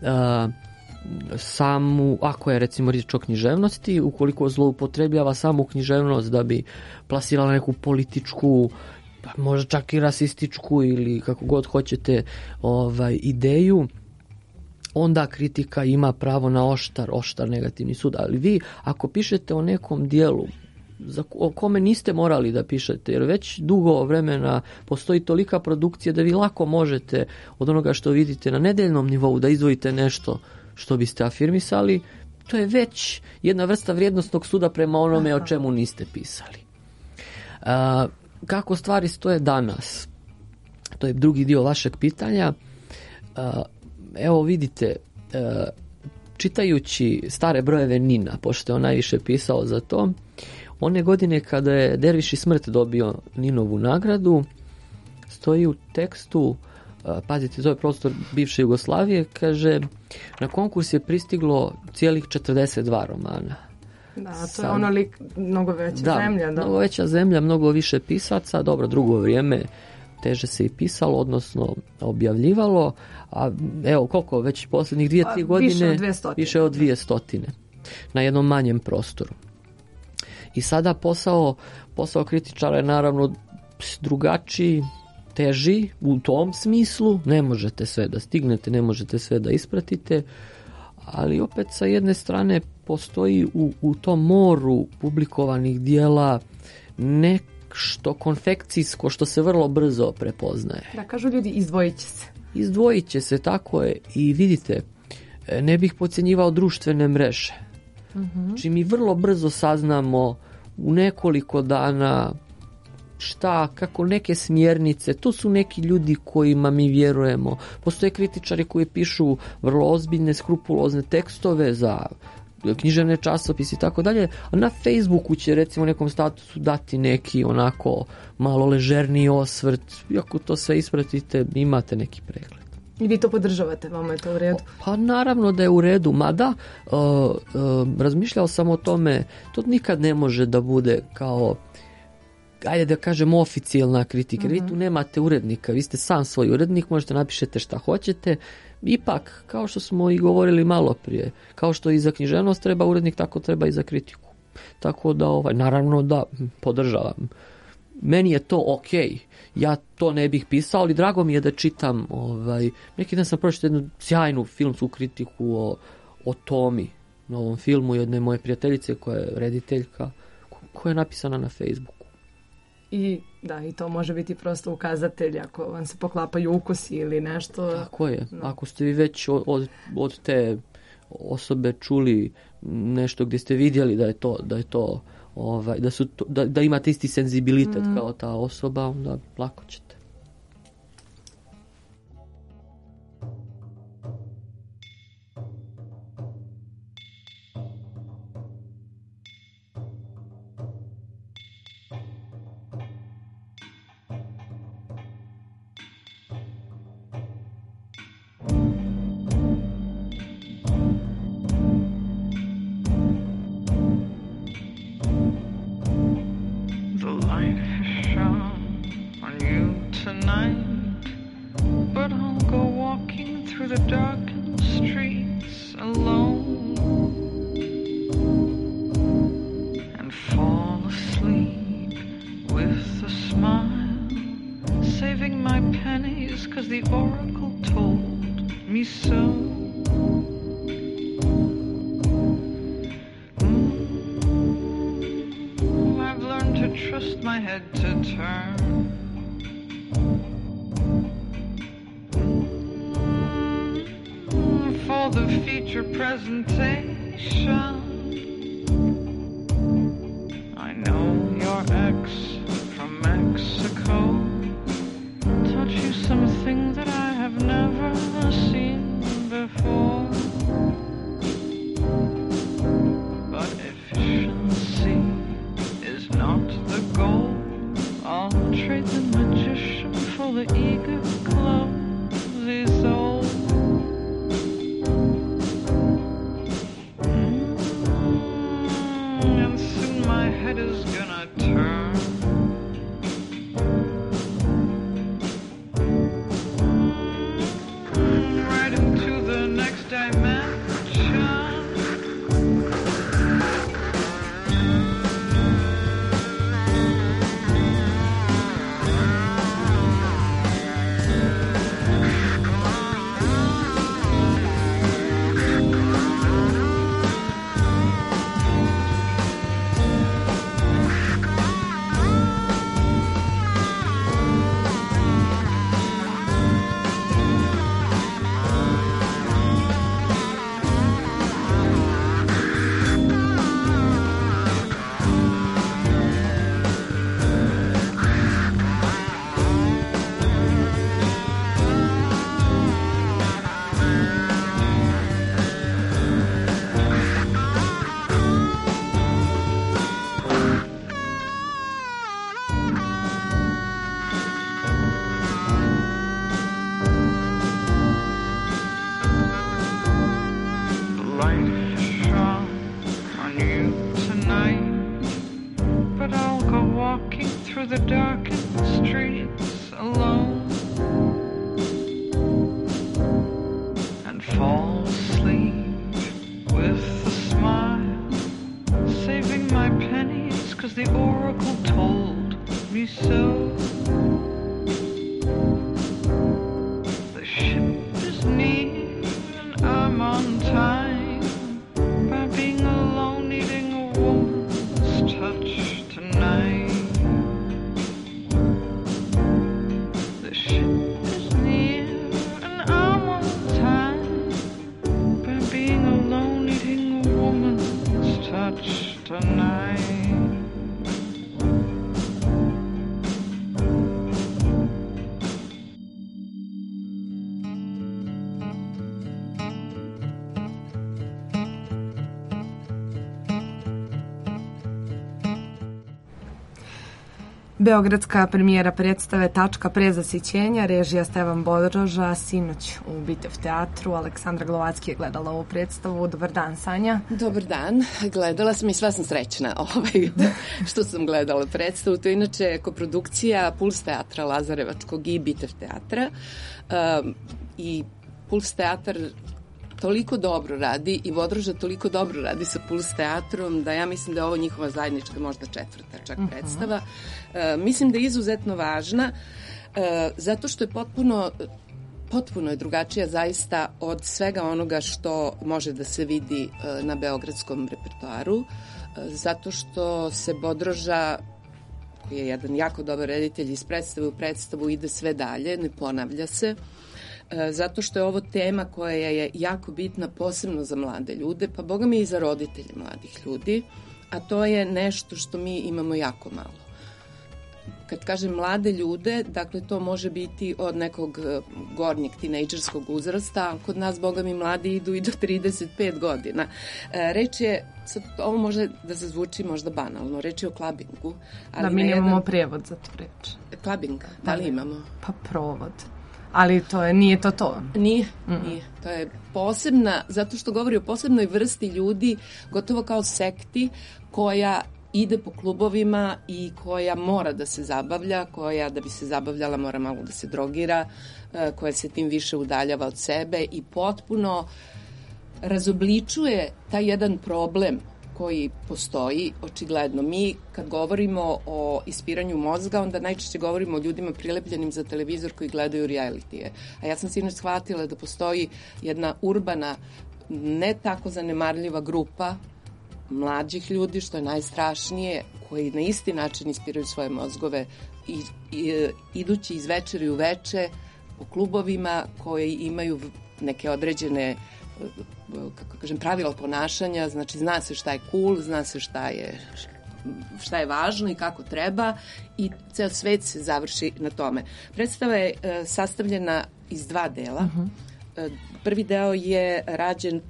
samu, ako je recimo riječ o književnosti, ukoliko zloupotrebljava samu književnost da bi plasirala neku političku, pa možda čak i rasističku ili kako god hoćete ideju, onda kritika ima pravo na oštar negativni sud. Ali vi, ako pišete o nekom dijelu o kome niste morali da pišete, jer već dugo vremena postoji tolika produkcija da vi lako možete od onoga što vidite na nedeljnom nivou da izdvojite nešto što biste afirmisali, to je već jedna vrsta vrijednostnog suda prema onome o čemu niste pisali. Kako stvari stoje danas? To je drugi dio vašeg pitanja. Evo vidite, čitajući stare brojeve Nina, pošto je on najviše pisao za to, one godine kada je Derviš i smrt dobio Ninovu nagradu, stoji u tekstu, pazite, to je prostor bivše Jugoslavije, kaže, na konkurs je pristiglo cijelih 42 romana. Da, to je onolik mnogo veća zemlja. Da, mnogo veća zemlja, mnogo više pisaca, dobro, drugo vrijeme teže se i pisalo, odnosno objavljivalo, a evo koliko, već posljednjih 2-3 godine više od 200 na jednom manjem prostoru. I sada posao kritičara je naravno drugačiji, teži u tom smislu, ne možete sve da stignete, ne možete sve da ispratite, ali opet sa jedne strane postoji u tom moru publikovanih dijela nešto konfekcijsko što se vrlo brzo prepoznaje. Da, kažu ljudi, izdvojit će se. Izdvojit će se, tako je. I vidite, ne bih podcjenjivao društvene mreže. Znači mi vrlo brzo saznamo u nekoliko dana kako neke smjernice, to su neki ljudi kojima mi vjerujemo. Postoje kritičari koji pišu vrlo ozbiljne, skrupulozne tekstove za književne časopise i tako dalje, a na Facebooku će recimo nekom statusu dati neki onako malo ležerniji osvrt, i ako to sve ispratite imate neki pregled. I vi to podržavate, vama je to u redu? Pa naravno da je u redu, mada razmišljao sam o tome, to nikad ne može da bude kao, ajde da kažem, oficijalna kritika. Vi tu nemate urednika, vi ste sam svoj urednik, možete napišete šta hoćete. Ipak, kao što smo i govorili malo prije, kao što i za književnost treba urednik, tako treba i za kritiku. Tako da, naravno da podržavam. Meni je to okej. Ja to ne bih pisao, ali drago mi je da čitam. Neki dan sam pročitao jednu sjajnu filmsku kritiku o Tomi, novom filmu jedne moje prijateljice koja je rediteljka, koja je napisana na Facebooku. I to može biti prosto ukazatelj ako vam se poklapaju ukusi ili nešto. Tako je. Ako ste vi već od te osobe čuli nešto gdje ste vidjeli da imate isti senzibilitet kao ta osoba, onda lako ćete. feature presentation. I know your ex from Mexico taught you something that I have never seen before. But efficiency is not the goal. I'll trade the magician for the eager, clumsy soul. And soon my head is gonna turn. Right into the next dimension. The darkened streets alone and fall asleep with a smile, saving my pennies 'cause the oracle told me so. The ship is near and I'm on time by being alone eating a woman's touch tonight. Beogradska premijera predstave Tačka pre zasićenja, režija Stevan Bodroža, sinoć u Bitev teatru. Aleksandra Glovacki je gledala ovu predstavu. Dobar dan, Sanja. Dobar dan. Gledala sam i sva sam srećna što sam gledala predstavu. To je inače koprodukcija Puls teatra Lazarevačkog i Bitev teatra. I Puls teatar toliko dobro radi i Bodroža toliko dobro radi sa Puls teatrom da ja mislim da je ovo njihova zajednička, možda četvrta čak predstava. Mislim da je izuzetno važna zato što je potpuno je drugačija zaista od svega onoga što može da se vidi na beogradskom repertoaru, zato što se Bodroža, koji je jedan jako dobar reditelj, iz predstave u predstavu ide sve dalje, ne ponavlja se, zato što je ovo tema koja je jako bitna posebno za mlade ljude, pa boga mi i za roditelje mladih ljudi, a to je nešto što mi imamo jako malo. Kad kažem mlade ljude, dakle to može biti od nekog gornjeg tinejdžerskog uzrasta, ali kod nas, boga mi, mladi idu i do 35 godina. Reč je, sad, ovo može da se zvuči možda banalno, reč je o klabingu. Ali da, mi nemamo prevod za tu reč. Klabing, da li imamo? Pa provod. Ali nije to. Nije. To je posebna, zato što govori o posebnoj vrsti ljudi, gotovo kao sekti, koja ide po klubovima i koja mora da se zabavlja, koja da bi se zabavljala mora malo da se drogira, koja se tim više udaljava od sebe i potpuno razobličuje taj jedan problem koji postoji, očigledno. Mi kad govorimo o ispiranju mozga, onda najčešće govorimo o ljudima prilepljenim za televizor koji gledaju realitije. A ja sam sinoć shvatila da postoji jedna urbana, ne tako zanemarljiva grupa mlađih ljudi, što je najstrašnije, koji na isti način ispiraju svoje mozgove idući iz večeri u veče po klubovima koji imaju neke određene kako kažem, pravila ponašanja, znači zna se šta je cool, zna se šta je važno i kako treba i ceo svet se završi na tome. Predstava je sastavljena iz 2 dela. Prvi deo je rađen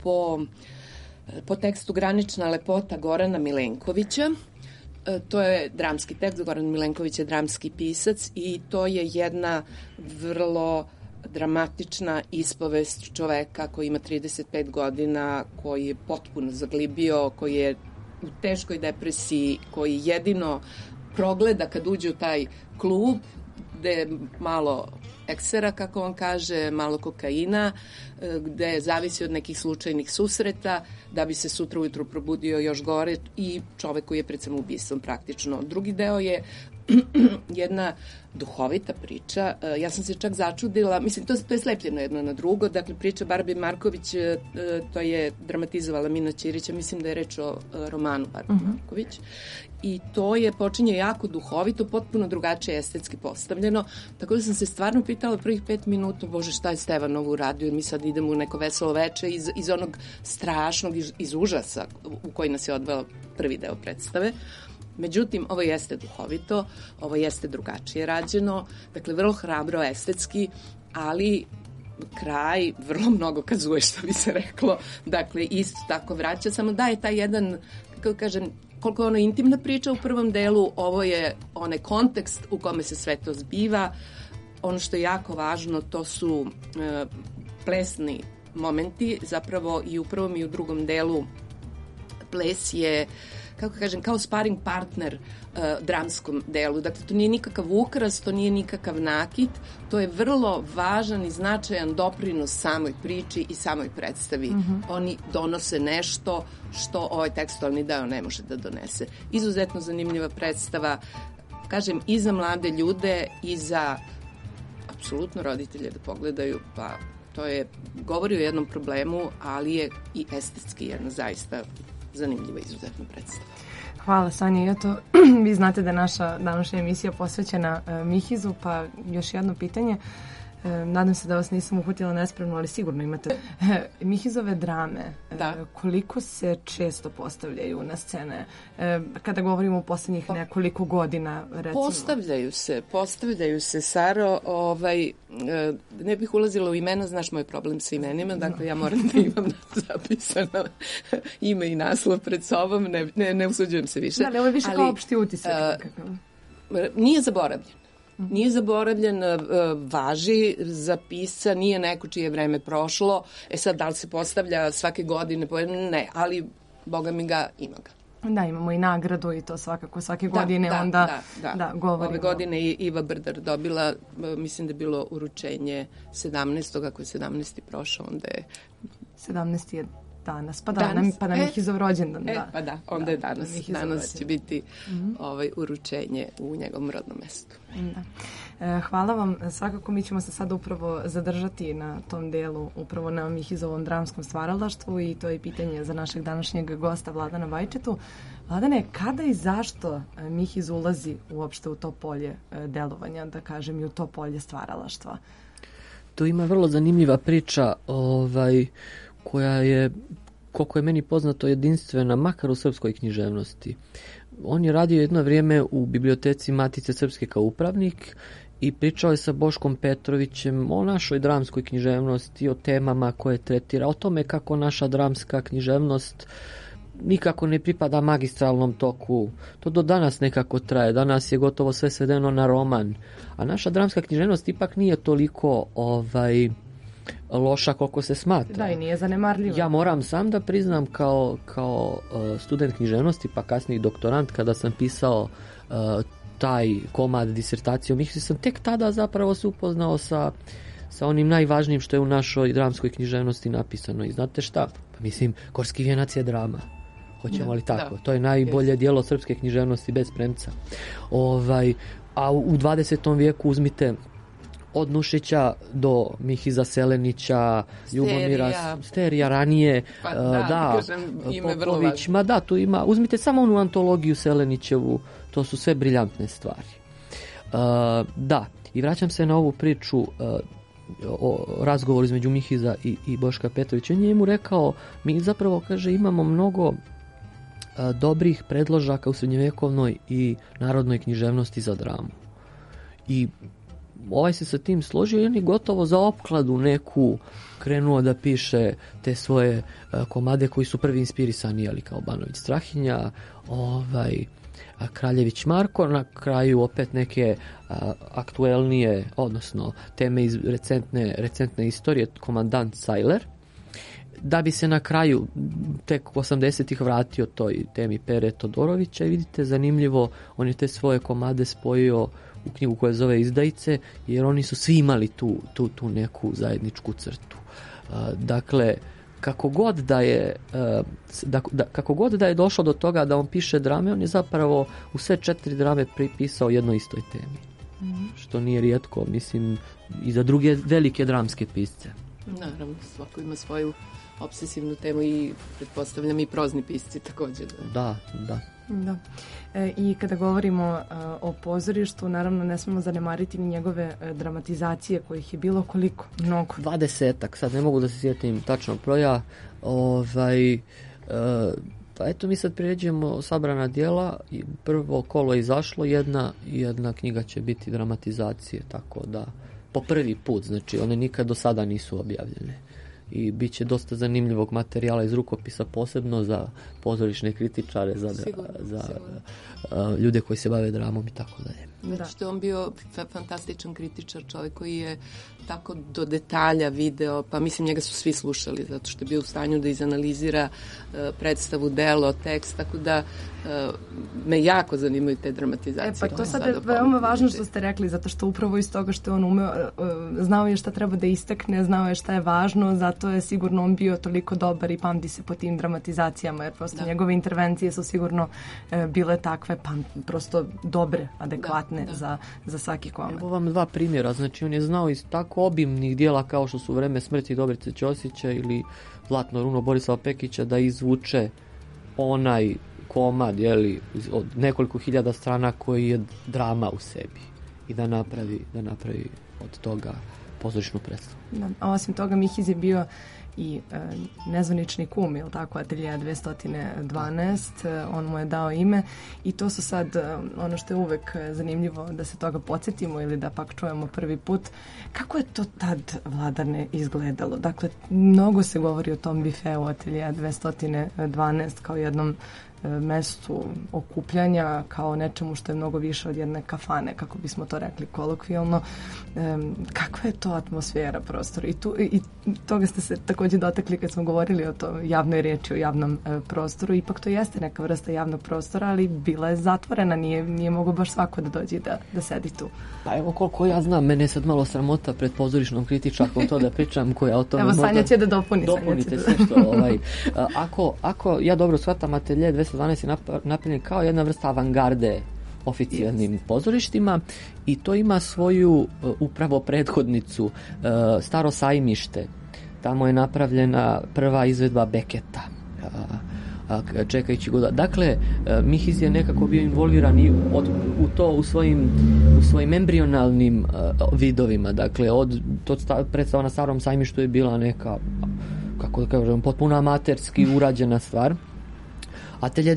po tekstu Granična lepota Gorana Milenkovića. To je dramski tekst, Goran Milenković je dramski pisac i to je jedna vrlo dramatična ispovest čoveka koji ima 35 godina, koji je potpuno zaglibio, koji je u teškoj depresiji, koji jedino progleda kad uđe u taj klub gde je malo eksera, kako on kaže, malo kokaina, gde zavisi od nekih slučajnih susreta, da bi se sutra ujutru probudio još gore i čovek koji je pred samoubistvom praktično. Drugi deo je jedna duhovita priča. Ja sam se čak začudila, mislim, to je slepljeno jedno na drugo, dakle, priča Barbe Marković, to je dramatizovala Mina Ćirića, mislim da je reč o romanu Barbe Marković, i to je počinje jako duhovito, potpuno drugačije estetski postavljeno, tako da sam se stvarno pitala prvih 5 minuta, bože, šta je Stevanov uradio, jer mi sad idemo u neko veselo veče iz onog strašnog, iz užasa u koji nas je odveo prvi deo predstave. Međutim, ovo jeste duhovito, ovo jeste drugačije rađeno, dakle, vrlo hrabro estetski, ali kraj vrlo mnogo kazuje, što bi se reklo, dakle, isto tako vraća, samo daje taj jedan, kako kažem, koliko je ono intimna priča u prvom delu, ovo je onaj kontekst u kome se sve to zbiva. Ono što je jako važno, to su plesni momenti, zapravo i u prvom i u drugom delu ples je, kako kažem, kao sparing partner dramskom delu. Dakle, to nije nikakav ukras, to nije nikakav nakit, to je vrlo važan i značajan doprinos samoj priči i samoj predstavi. Oni donose nešto što ovaj tekstualni deo ne može da donese. Izuzetno zanimljiva predstava, kažem, i za mlade ljude i za apsolutno roditelje da pogledaju, pa to je, govori o jednom problemu, ali je i estetski jedna zaista zanimljiva i izuzetna predstava. Hvala, Sanja. Eto, vi znate da je naša današnja emisija posvećena Mihizu, pa još jedno pitanje. Nadam se da vas nisam uhvatila nespremno, ali sigurno imate. Mihizove drame, koliko se često postavljaju na scene? Kada govorimo o posljednjih nekoliko godina, recimo. Postavljaju se, Saro, ne bih ulazila u imena, znaš moj problem sa imenima, dakle ja moram da imam zapisano ime i naslov pred sobom, ne usuđujem se više. Da, ali ovo je više kao opšti utisak. Nije zaboravljen. Nije zaboravljen, važi za pisca, nije neko čije vreme prošlo. Sad, da li se postavlja svake godine? Ne, ali Boga mi ga, ima ga. Da, imamo i nagradu i to svakako svake godine onda govorimo. Ove godine je Iva Brdar dobila, mislim da je bilo uručenje 17. Ako je 17. prošao, onda je... 17. je danas, pa na Mihizov rođendan. Pa da, onda je danas će biti uručenje u njegovom rodnom mestu. Hvala vam. Svakako mi ćemo se sada upravo zadržati na tom delu, upravo na Mihizovom dramskom stvaralaštvu i to je pitanje za našeg današnjeg gosta Vladana Vajčetu. Vladane, kada i zašto Mihiz ulazi uopšte u to polje delovanja, da kažem, i u to polje stvaralaštva? To ima vrlo zanimljiva priča koja je, koliko je meni poznato, jedinstvena, makar u srpskoj književnosti. On je radio jedno vrijeme u biblioteci Matice Srpske kao upravnik i pričao je sa Boškom Petrovićem o našoj dramskoj književnosti, o temama koje tretira, o tome kako naša dramska književnost nikako ne pripada magistralnom toku. To do danas nekako traje. Danas je gotovo sve svedeno na roman. A naša dramska književnost ipak nije toliko loša koliko se smatra. Da, i nije zanemarljiva. Ja moram sam da priznam kao student književnosti, pa kasnije doktorant, kada sam pisao taj komad disertacije o Mihizu, sam tek tada zapravo se upoznao sa onim najvažnijim što je u našoj dramskoj književnosti napisano. I znate šta? Pa mislim, Gorski vijenac je drama. Hoćemo li tako? To je najbolje dijelo srpske književnosti bez premca. A u 20. vijeku uzmite od Nušića do Mihiza Selenića, Ljubomira Sterija ranije, Popović, tu ima, uzmite samo onu antologiju Selenićevu, to su sve briljantne stvari. I vraćam se na ovu priču, o razgovoru između Mihiza i Boška Petrovića. On je mu rekao, mi zapravo, kaže, imamo mnogo dobrih predložaka u srednjevjekovnoj i narodnoj književnosti za dramu. I ovaj se sa tim složio i on je gotovo za opkladu neku krenuo da piše te svoje komade koji su prvi inspirisani, ali kao Banović Strahinja, Kraljević Marko, na kraju opet neke aktuelnije, odnosno teme iz recentne istorije, Komandant Sajler, da bi se na kraju tek 80-ih vratio toj temi Pere Todorovića i vidite, zanimljivo, on je te svoje komade spojio u knjigu koja zove Izdajice, jer oni su svi imali tu neku zajedničku crtu. Dakle, kako god da je došlo do toga da on piše drame, on je zapravo u sve 4 drame pripisao jednoj istoj temi. Što nije rijetko, mislim, i za druge velike dramske pisce. Naravno, svako ima svoju obsesivnu temu i pretpostavljam i prozni pisci također. Da. I kada govorimo o pozorištu, naravno ne smemo zanemariti ni njegove dramatizacije kojih je bilo koliko? Mnogo. 20-ak, sad ne mogu da se sjetim tačnog broja. Pa eto, mi sad priređujemo sabrana djela, prvo kolo je izašlo, jedna knjiga će biti dramatizacije, tako da po prvi put, znači one nikad do sada nisu objavljene. I bit će dosta zanimljivog materijala iz rukopisa, posebno za pozorišne kritičare, za ljude koji se bave dramom i tako dalje. Znači, što je on bio fantastičan kritičar, čovjek koji je tako do detalja video, pa mislim njega su svi slušali, zato što je bio u stanju da izanalizira predstavu, delo, tekst, tako da me jako zanimaju te dramatizacije. Pa to sad je veoma važno što ste rekli, zato što upravo iz toga što je on umeo, znao je šta treba da istakne, znao je šta je važno, zato je sigurno on bio toliko dobar i pamti se po tim dramatizacijama, jer prosto njegove intervencije su sigurno bile takve, prosto dobre, adekvatne za svaki komad. Evo vam 2 primjera, znači on je znao iz tako obimnih dijela kao što su Vreme smrti Dobrice Ćosića ili Zlatno runo Borislava Pekića da izvuče onaj komad, od nekoliko hiljada strana koji je drama u sebi i da napravi od toga pozorišnu predstavu. A osim toga Mihiz je bio i nezvanični kum, je li tako, Atelje 212, on mu je dao ime i to su sad ono što je uvek zanimljivo da se toga podsjetimo ili da pak čujemo prvi put. Kako je to tad, Vladane, izgledalo? Dakle, mnogo se govori o tom bifeu Atelje 212 kao jednom mestu okupljanja, kao nečemu što je mnogo više od jedne kafane, kako bismo to rekli kolokvijalno. Kakva je to atmosfera prostora? I toga ste se također dotakli kad smo govorili o to javnoj reči, o javnom prostoru. Ipak to jeste neka vrsta javnog prostora, ali bila je zatvorena, nije mogo baš svako da dođe da sedi tu. Pa evo, koliko ja znam, mene je sad malo sramota pred pozorišnom kritičakom to da pričam, koja o tome evo, Sanja će da dopunite sve što ako ja dobro shvatam, Atelje 212 je napravljen kao jedna vrsta avangarde oficijalnim pozorištima i to ima svoju upravo prethodnicu, Staro sajmište. Tamo je napravljena prva izvedba Beketa, čekajući goda. Dakle, Mihiz je nekako bio involviran i u svojim embrionalnim vidovima. Dakle, predstava na Starom sajmištu je bila neka, kako da kažem, potpuno amaterski urađena stvar. Atelje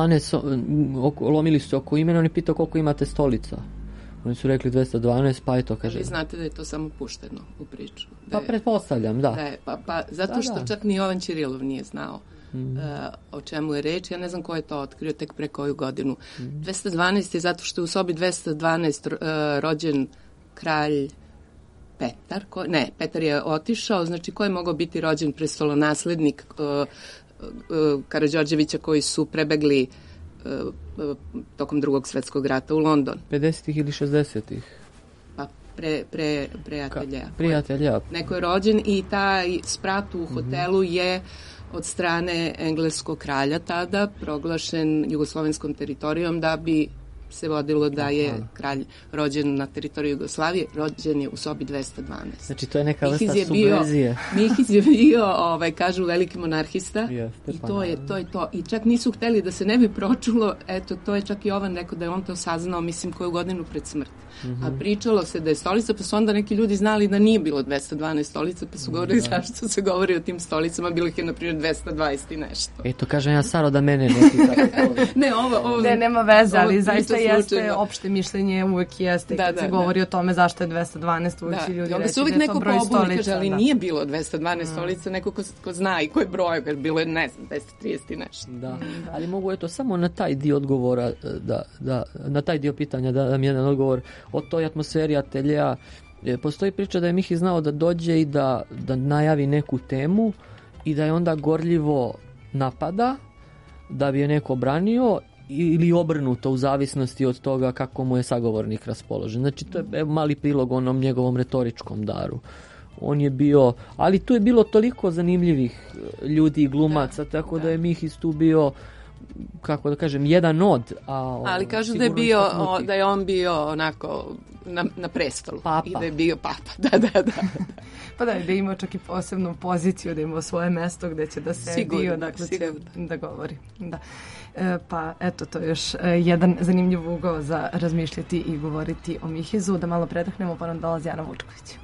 212 lomili su se oko imena, on je pitao koliko imate stolica. Oni su rekli 212, pa eto, kaže. Vi znate da je to samo pušteno u priču. Pa pretpostavljam, da. Pa zato što čak ni Jovan Ćirilov nije znao o čemu je reč. Ja ne znam ko je to otkrio, tek pre koju godinu. 212 je zato što je u sobi 212 rođen kralj Petar. Petar je otišao, znači ko je mogao biti rođen prestolonaslednik Karađorđevića koji su prebegli tokom Drugog svjetskog rata u London. 50-ih ili 60-ih? Pa pre Ateljeja. Prijatelja. Neko je rođen i taj sprat u hotelu je od strane engleskog kralja tada proglašen jugoslovenskom teritorijom da bi se vodilo da je kralj rođen na teritoriji Jugoslavije, rođen je u sobi 212. Znači to je neka vrsta subverzije. Mihić je bio, kažu, veliki monarhista i to je to. I čak nisu hteli da se ne bi pročulo, eto, to je čak i Jovan rekao da je on to saznao, mislim, koju godinu pred smrt. A pričalo se da je stolica, pa su onda neki ljudi znali da nije bilo 212 stolica, pa su govorili zašto se govori o tim stolicama, bilo ih je, na primjer, 220 i nešto. Eto, kažem ja, Saro, da mene ne pita. Ne, nema veze, ali zaista jeste opšte mišljenje, uvek jeste, kad se govori o tome zašto je 212, uvek će ljudi reći da je to broj stolica. Ali nije bilo 212 stolica, neko ko zna i ko je broj, jer bilo je, ne znam, 230 i nešto. Da, ali mogu eto samo na taj dio odgovora, na taj dio pitanja da dam jedan odgovor o toj atmosferi ateljea. Postoji priča da je Mihi znao da dođe i da najavi neku temu i da je onda gorljivo napada da bi je neko branio ili obrnuto u zavisnosti od toga kako mu je sagovornik raspoložen. Znači to je mali prilog onom njegovom retoričkom daru. On je bio, ali tu je bilo toliko zanimljivih ljudi i glumaca, tako da je Mihis tu bio, kako da kažem, jedan od. Ali kažu da je on bio onako na prestolu. Papa. I da je bio papa. Da. Pa da je imao čak i posebnu poziciju, da je imao svoje mesto gde će da sedi i odakle će da govori. Da. Pa eto, to je još jedan zanimljiv ugao za razmišljati i govoriti o Mihizu. Da malo predahnemo, pa nam dolazi Ana Vučković.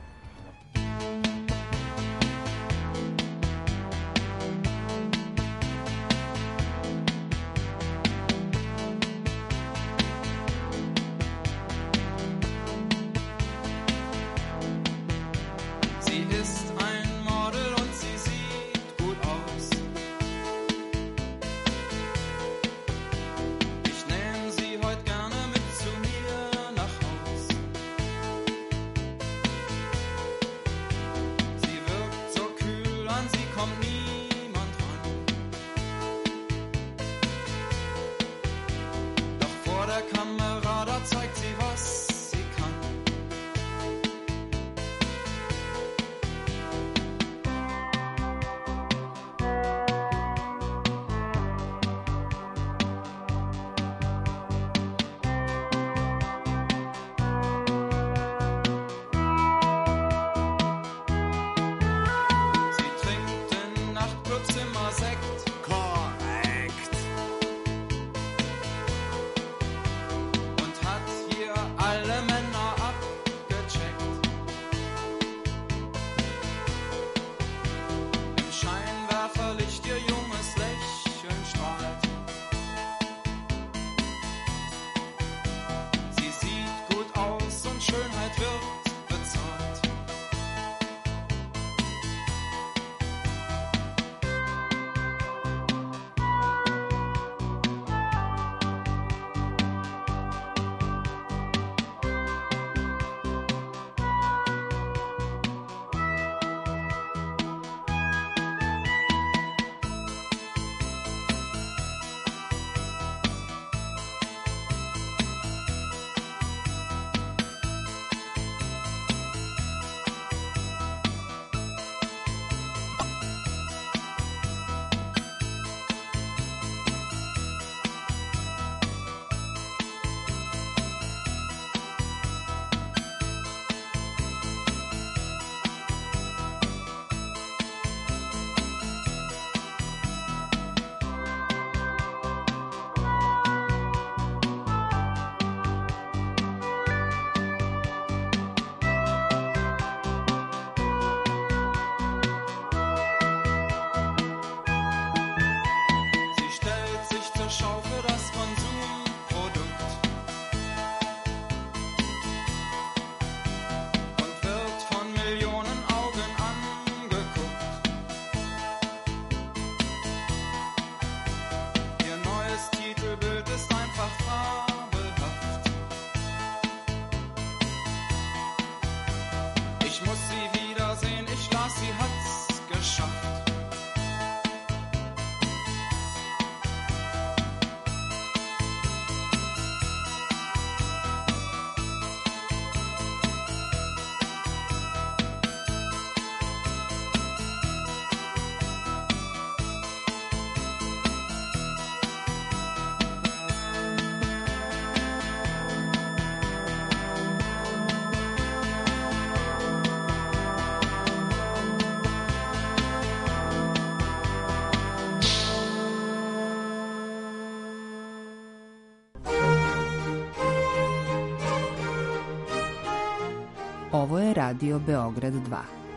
Ovo je Radio Beograd 2.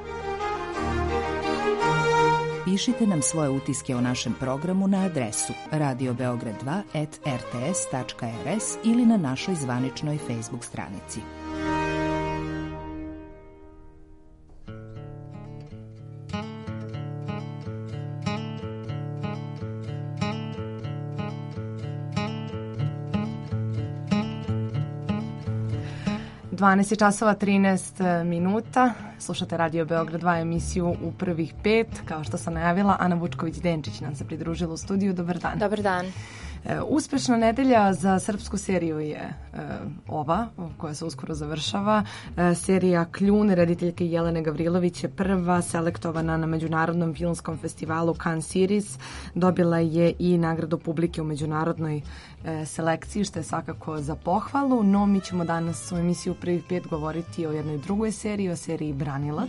Pišite nam svoje utiske o našem programu na adresu radiobeograd2@rts.rs ili na našoj zvaničnoj Facebook stranici. časova 13 minuta. Slušate Radio Beograd 2 emisiju U prvih 5. Kao što sam najavila, Ana Vučković-Denčić nam se pridružila u studiju. Dobar dan. Dobar dan. Uspešna nedelja za srpsku seriju je ova, koja se uskoro završava. Serija Kljun, rediteljke Jelene Gavrilović je prva selektovana na Međunarodnom filmskom festivalu Cannes Series. Dobila je i nagradu publike u međunarodnoj selekciji, što je svakako za pohvalu. No, mi ćemo danas u emisiju prvih 5 govoriti o jednoj drugoj seriji, o seriji Branilac.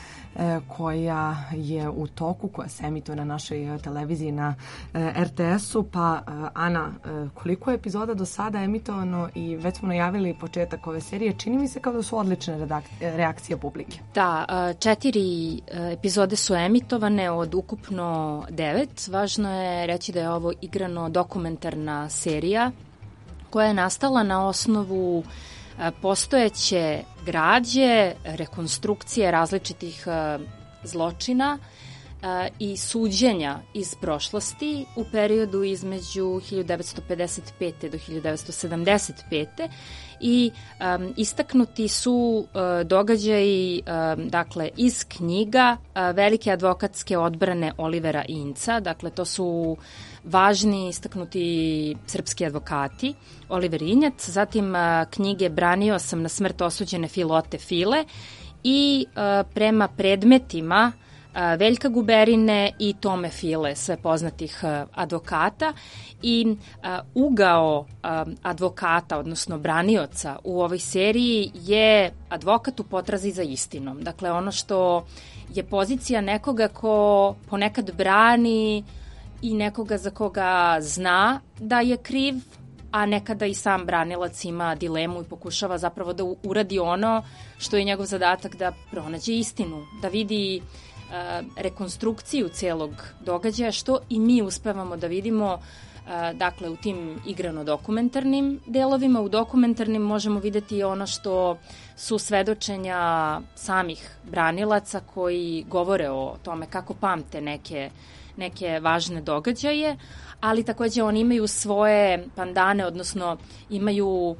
Koja je u toku, koja se emituje na našoj televiziji na RTS-u. Pa, Ana, koliko je epizoda do sada emitovano i već smo najavili početak ove serije. Čini mi se kao da su odlične reakcije publike. Da, 4 epizode su emitovane od ukupno 9. Važno je reći da je ovo igrano dokumentarna serija koja je nastala na osnovu postojeće građe, rekonstrukcije različitih zločina i suđenja iz prošlosti u periodu između 1955. do 1975. I istaknuti su događaji dakle, iz knjiga velike advokatske odbrane Olivera Inca. Dakle, to su važni istaknuti srpski advokati, Oliver Injac, zatim knjige Branio sam na smrt osuđene Filote File i prema predmetima Veljka Guberine i Tome File, sve poznatih advokata. I ugao advokata, odnosno branioca u ovoj seriji je advokat u potrazi za istinom. Dakle, ono što je pozicija nekoga ko ponekad brani i nekoga za koga zna da je kriv, a nekada i sam branilac ima dilemu i pokušava zapravo da uradi ono što je njegov zadatak, da pronađe istinu, da vidi rekonstrukciju celog događaja, što i mi uspevamo da vidimo. Dakle, u tim igrano-dokumentarnim delovima. U dokumentarnim možemo videti ono što su svedočenja samih branilaca koji govore o tome kako pamte neke važne događaje, ali takođe oni imaju svoje pandane, odnosno imaju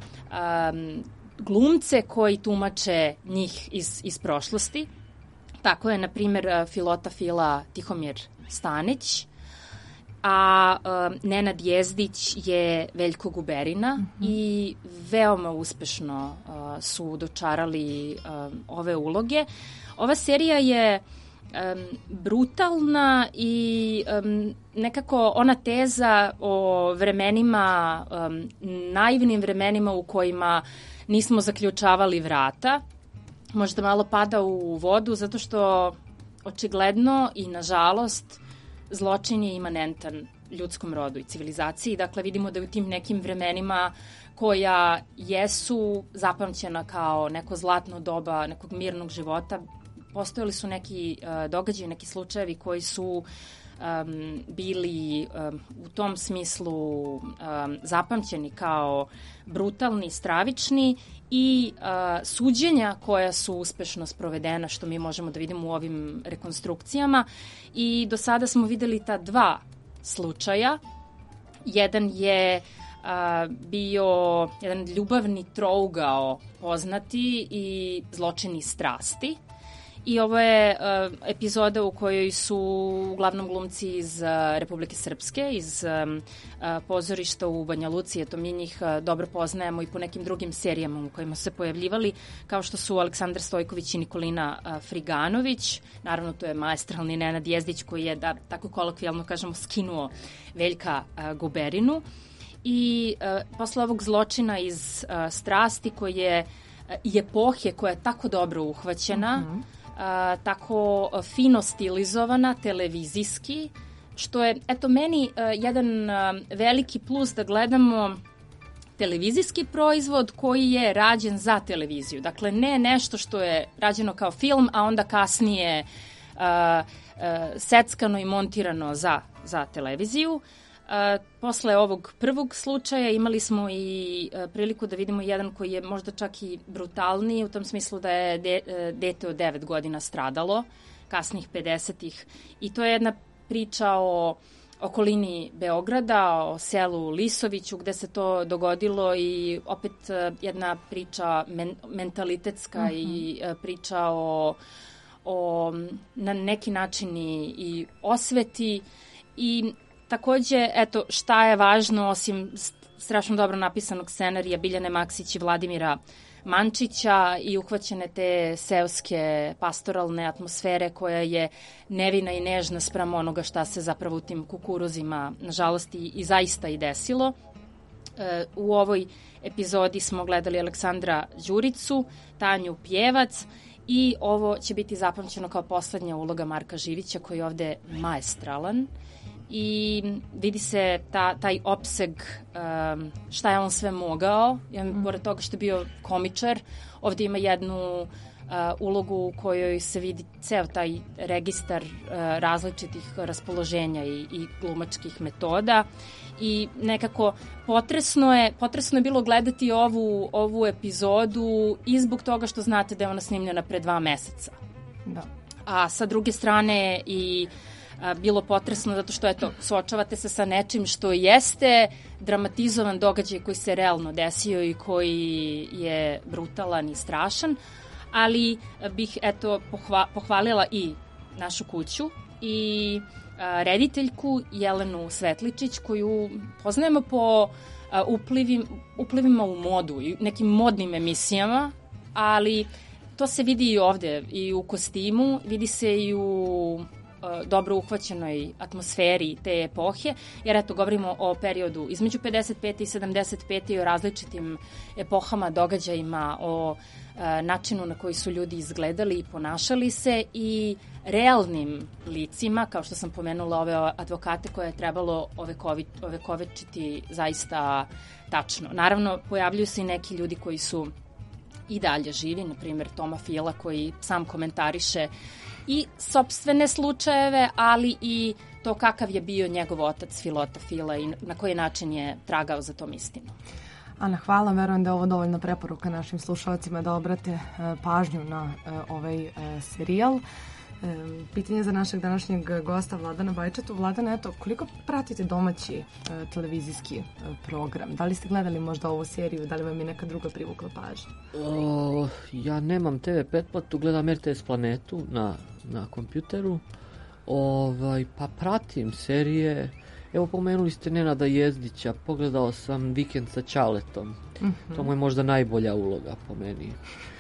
glumce koji tumače njih iz prošlosti. Tako je, na primjer, Filota Fila Tihomir Stanić, a Nenad Jezdić je Veljko Guberina i veoma uspešno su dočarali ove uloge. Ova serija je brutalna i nekako ona teza o vremenima, naivnim vremenima u kojima nismo zaključavali vrata, možda malo pada u vodu, zato što očigledno i nažalost zločin je imanentan ljudskom rodu i civilizaciji. Dakle, vidimo da u tim nekim vremenima koja jesu zapamćena kao neko zlatno doba nekog mirnog života, postojali su neki događaji, neki slučajevi koji su bili u tom smislu zapamćeni kao brutalni, stravični i suđenja koja su uspešno sprovedena, što mi možemo da vidimo u ovim rekonstrukcijama. I do sada smo videli ta 2 slučaja. Jedan je bio jedan ljubavni trougao poznati i zločini strasti. I ovo je epizoda u kojoj su uglavnom glumci iz Republike Srpske, iz pozorišta u Banja Luci. Eto, mi njih dobro poznajemo i po nekim drugim serijama u kojima su se pojavljivali, kao što su Aleksandar Stojković i Nikolina Friganović. Naravno, to je maestralni Nenad Jezdić koji je, da tako kolokvijalno kažemo, skinuo Veljka Guberinu. I posle ovog zločina iz strasti koje i epohe koja je tako dobro uhvaćena, tako fino stilizovana, televizijski, što je, eto, meni jedan veliki plus da gledamo televizijski proizvod koji je rađen za televiziju. Dakle, ne nešto što je rađeno kao film, a onda kasnije seckano i montirano za televiziju. Posle ovog prvog slučaja imali smo i priliku da vidimo jedan koji je možda čak i brutalniji, u tom smislu da je dete od 9 godina stradalo, kasnih 50-ih. I to je jedna priča o okolini Beograda, o selu Lisoviću gde se to dogodilo i opet jedna priča mentalitetska i priča o na neki način i osveti i takođe, eto, šta je važno osim strašno dobro napisanog scenarija Biljane Maksić i Vladimira Mančića i uhvaćene te seoske pastoralne atmosfere koja je nevina i nežna spram onoga šta se zapravo u tim kukuruzima, nažalost, i zaista i desilo. U ovoj epizodi smo gledali Aleksandra Đuricu, Tanju Pjevac i ovo će biti zapamćeno kao poslednja uloga Marka Živića koji je ovde maestralan. I vidi se taj opseg šta je on sve mogao. Pored toga što je bio komičar, ovdje ima jednu ulogu u kojoj se vidi ceo taj registar različitih raspoloženja i glumačkih metoda. I nekako potresno je bilo gledati ovu epizodu i zbog toga što znate da je ona snimljena pre 2 meseca. Da. A sa druge strane i bilo potresno zato što, eto, suočavate se sa nečim što jeste dramatizovan događaj koji se realno desio i koji je brutalan i strašan, ali bih, eto, pohvalila i našu kuću i rediteljku Jelenu Svetličić koju poznajemo po uplivima u modu i nekim modnim emisijama, ali to se vidi i ovde i u kostimu, vidi se i u dobro uhvaćenoj atmosferi te epohe, jer eto, govorimo o periodu između 55. i 75. i o različitim epohama, događajima, o načinu na koji su ljudi izgledali i ponašali se i realnim licima, kao što sam pomenula ove advokate koje je trebalo ovekovečiti zaista tačno. Naravno, pojavljuju se i neki ljudi koji su i dalje živi, na primjer Toma Fila koji sam komentariše i sopstvene slučajeve, ali i to kakav je bio njegov otac Filota Fila i na koji način je tragao za tom istinom. Ana, hvala. Verujem da je ovo dovoljna preporuka našim slušalcima da obrate pažnju na ovaj serijal. Pitanje za našeg današnjeg gosta Vladana Bajčetu. Vladana, eto, koliko pratite domaći televizijski program? Da li ste gledali možda ovu seriju? Da li vam je neka druga privukla pažnja? Ja nemam TV pretplatu, gledam RTS Planetu na kompjuteru. Pa pratim serije. Evo, pomenuli ste Nenada Jezdića, pogledao sam Vikend sa Ćaletom. To mu je možda najbolja uloga po meni.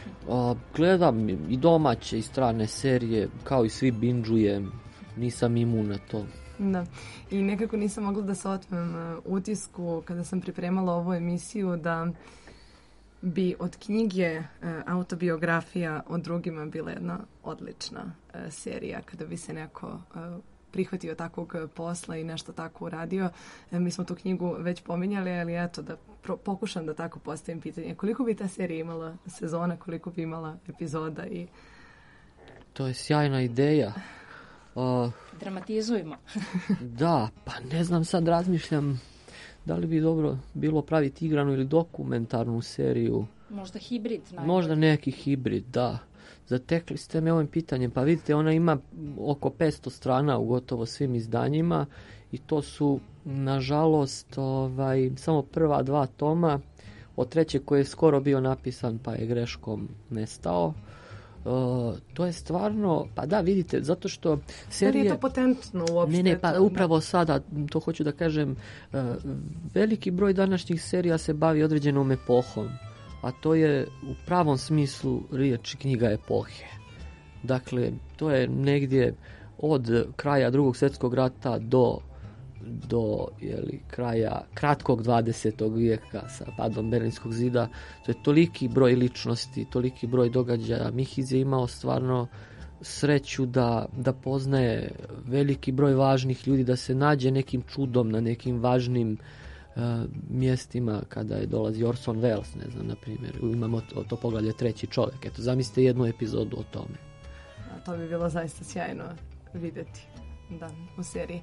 Gledam i domaće i strane serije, kao i svi binđujem, nisam imun na to. Da, i nekako nisam mogla da se otmem utisku kada sam pripremala ovu emisiju da bi od knjige autobiografija o drugima bila jedna odlična serija kada bi se neko prihvatio takvog posla i nešto tako uradio. Mi smo tu knjigu već pominjali, ali eto da pokušam da tako postavim pitanje. Koliko bi ta serija imala sezona, koliko bi imala epizoda? To je sjajna ideja. Dramatizujemo. Da, pa ne znam, sad razmišljam da li bi dobro bilo praviti igranu ili dokumentarnu seriju. Možda hibrid. Možda neki hibrid, da. Zatekli ste me ovim pitanjem, pa vidite, ona ima oko 500 strana u gotovo svim izdanjima i to su, nažalost, samo prva 2 toma, od trećeg koji je skoro bio napisan pa je greškom nestao. To je stvarno, pa da, vidite, zato što serije... Da je to potentno uopšte? Ne, pa upravo sada, to hoću da kažem, veliki broj današnjih serija se bavi određenom epohom, a to je u pravom smislu riječi knjiga epohe. Dakle, to je negdje od kraja Drugog svjetskog rata do kraja kratkog 20. vijeka sa padom Berlinskog zida. To je toliki broj ličnosti, toliki broj događaja. Mihiz je imao stvarno sreću da poznaje veliki broj važnih ljudi, da se nađe nekim čudom na nekim važnim mjestima kada je dolazi Orson Welles, ne znam, na primjer, imamo to poglavlje Treći čovjek. Eto, zamislite jednu epizodu o tome. To bi bilo zaista sjajno vidjeti, da, u seriji.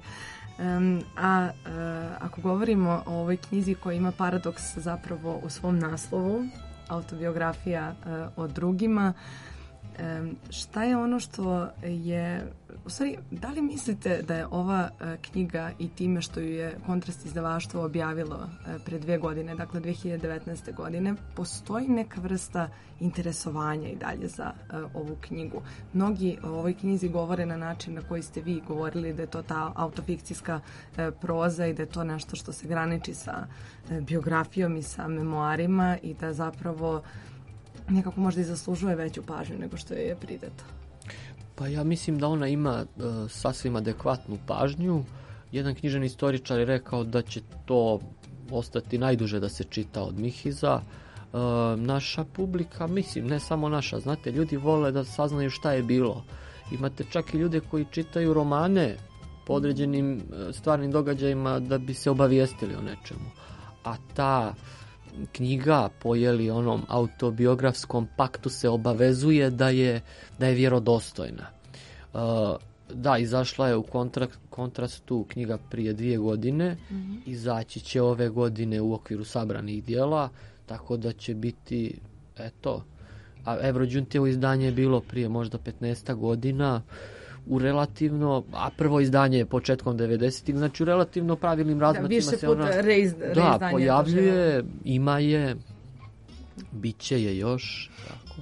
Ako govorimo o ovoj knjizi koja ima paradoks zapravo u svom naslovu, autobiografija o drugima, šta je ono što je, u stvari, da li mislite da je ova knjiga i time što ju je Kontrast izdavaštvo objavilo pre 2 godine, dakle 2019. godine, postoji neka vrsta interesovanja i dalje za ovu knjigu? Mnogi o ovoj knjizi govore na način na koji ste vi govorili, da je to ta autofikcijska proza i da je to nešto što se graniči sa biografijom i sa memoarima i da zapravo nekako možda i zaslužuje veću pažnju nego što je pridata. Pa ja mislim da ona ima sasvim adekvatnu pažnju. Jedan književni istoričar je rekao da će to ostati najduže da se čita od Mihiza. Naša publika, mislim, ne samo naša, znate, ljudi vole da saznaju šta je bilo. Imate čak i ljude koji čitaju romane po određenim stvarnim događajima da bi se obavijestili o nečemu. A ta knjiga po onom autobiografskom paktu se obavezuje da je vjerodostojna. Da, izašla je u Kontrastu knjiga prije 2 godine, izaći će ove godine u okviru sabranih dijela, tako da će biti, eto, a Evrođuntevo izdanje je bilo prije možda 15 godina, u relativno, a prvo izdanje je početkom 90-ih, znači u relativno pravilnim razmacima se ona pojavljuje, ima je, bit će je još, tako.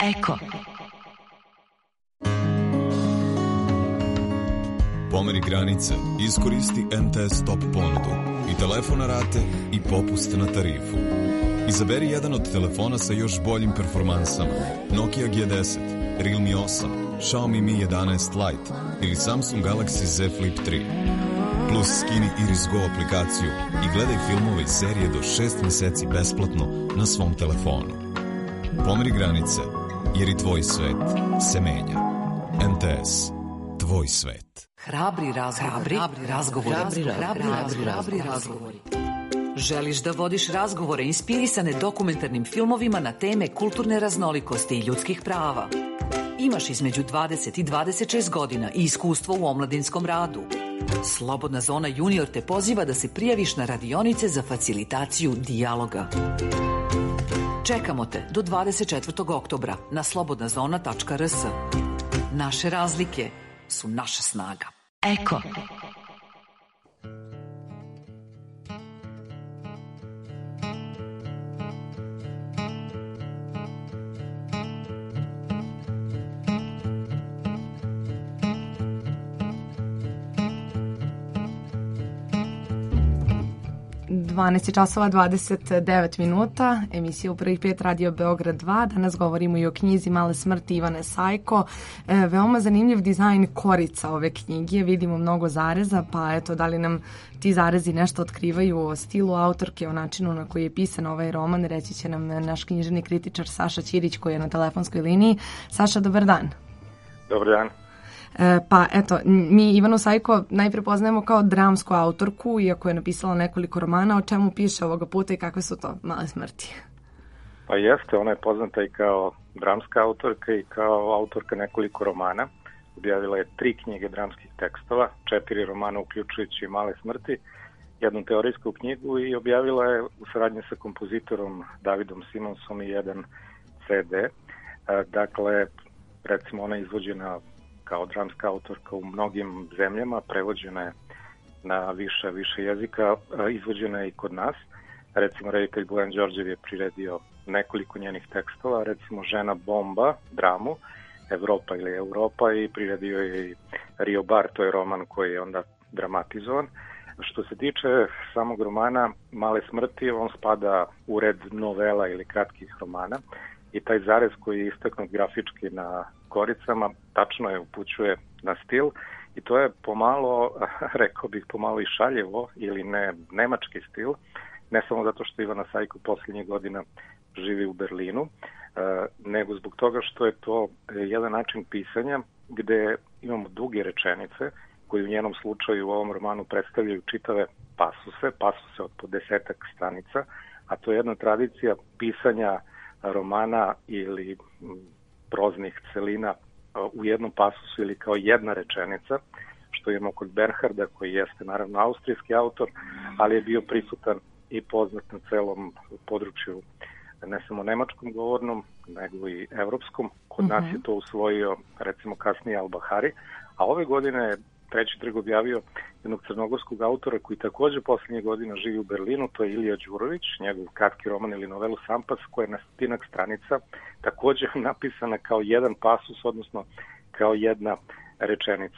Eko. Pomeri granice, iskoristi MTS Top ponudu i telefon na rate i popust na tarifu. Izaberi jedan od telefona sa još boljim performansama: Nokia G10, Realme 8, Xiaomi Mi 11 Lite ili Samsung Galaxy Z Flip 3. Plus skini Iris Go aplikaciju i gledaj filmove i serije do 6 meseci besplatno na svom telefonu. Pomeri granice, jer i tvoj svet se menja. MTS. Tvoj svet. Hrabri razgovori. Želiš da vodiš razgovore inspirisane dokumentarnim filmovima na teme kulturne raznolikosti i ljudskih prava? Imaš između 20 i 26 godina i iskustvo u omladinskom radu. Slobodna zona junior te poziva da se prijaviš na radionice za facilitaciju dijaloga. Čekamo te do 24. oktobra na slobodnazona.rs. Naše razlike su naša snaga. Eko. časova 29 minuta, emisija u prvih 5 Radio Beograd 2. Danas govorimo i o knjizi Male smrti Ivane Sajko. Veoma zanimljiv dizajn korica ove knjige, vidimo mnogo zareza, pa eto, da li nam ti zarezi nešto otkrivaju o stilu autorke, o načinu na koji je pisan ovaj roman, reći će nam naš književni kritičar Saša Ćirić koji je na telefonskoj liniji. Saša, dobar dan. Dobar dan. Pa eto, mi Ivanu Sajko najpre poznajemo kao dramsku autorku, iako je napisala nekoliko romana. O čemu piše ovoga puta i kakve su to Male smrti? Pa jeste, ona je poznata i kao dramska autorka i kao autorka nekoliko romana. Objavila je 3 knjige dramskih tekstova, 4 romana uključujući Male smrti, jednu teorijsku knjigu i objavila je u saradnji sa kompozitorom Davidom Simonsom i jedan CD. Dakle, recimo ona je izvođena kao dramska autorka u mnogim zemljama, prevođena je na više jezika, izvođena je i kod nas. Recimo, reditelj Bojan Đorđev je priredio nekoliko njenih tekstova, recimo Žena bomba, dramu, Evropa ili Europa, i priredio je i Rio Bar, to je roman koji je onda dramatizovan. Što se tiče samog romana Male smrti, on spada u red novela ili kratkih romana i taj zarez koji je istaknut grafički na koricama tačno je upućuje na stil i to je pomalo, rekao bih pomalo i šaljevo ili ne nemački stil, ne samo zato što Ivana Sajko posljednjih godina živi u Berlinu, nego zbog toga što je to jedan način pisanja gde imamo duge rečenice koji u njenom slučaju u ovom romanu predstavljaju čitave pasuse od po 10-ak stranica, a to je jedna tradicija pisanja romana ili proznih celina u jednom pasusu ili kao jedna rečenica, što imamo kod Bernharda, koji jeste naravno austrijski autor, ali je bio prisutan i poznat na celom području, ne samo nemačkom govornom, nego i evropskom. Kod nas je to usvojio recimo kasnije Al-Bahari, a ove godine je Treći trg objavio jednog crnogorskog autora koji takođe posljednje godina živi u Berlinu, to je Ilija Đurović, njegov kratki roman ili novelu Sampas, koja je na 100 stranica, takođe napisana kao jedan pasus, odnosno kao jedna rečenica.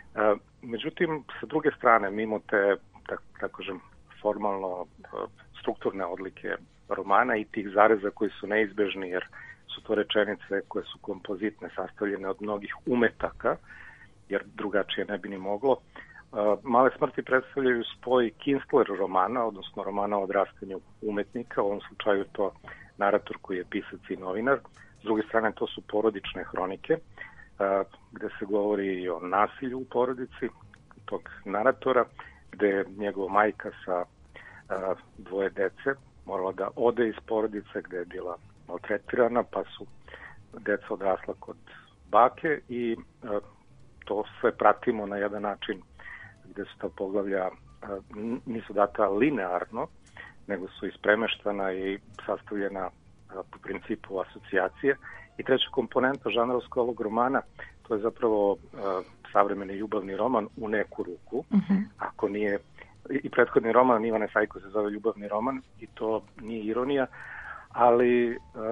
Međutim, sa druge strane, mimo te, tako kažem, formalno strukturne odlike romana i tih zareza koji su neizbežni, jer su to rečenice koje su kompozitne, sastavljene od mnogih umetaka, jer drugačije ne bi ni moglo. Male smrti predstavljaju spoj Kinstler romana, odnosno romana o odrastanju umetnika, u ovom slučaju to narator koji je pisac i novinar. S druge strane, to su porodične hronike, gde se govori i o nasilju u porodici tog naratora, gde je njegova majka sa 2 dece morala da ode iz porodice, gde je bila maltretirana, pa su deca odrasla kod bake i to sve pratimo na jedan način gde su ta poglavlja nisu data linearno, nego su ispremeštana i sastavljena po principu asocijacije. I treća komponenta žanrovska ovog romana, to je zapravo savremeni ljubavni roman u neku ruku. Ako nije, i prethodni roman Ivane Sajko se zove ljubavni roman i to nije ironija, ali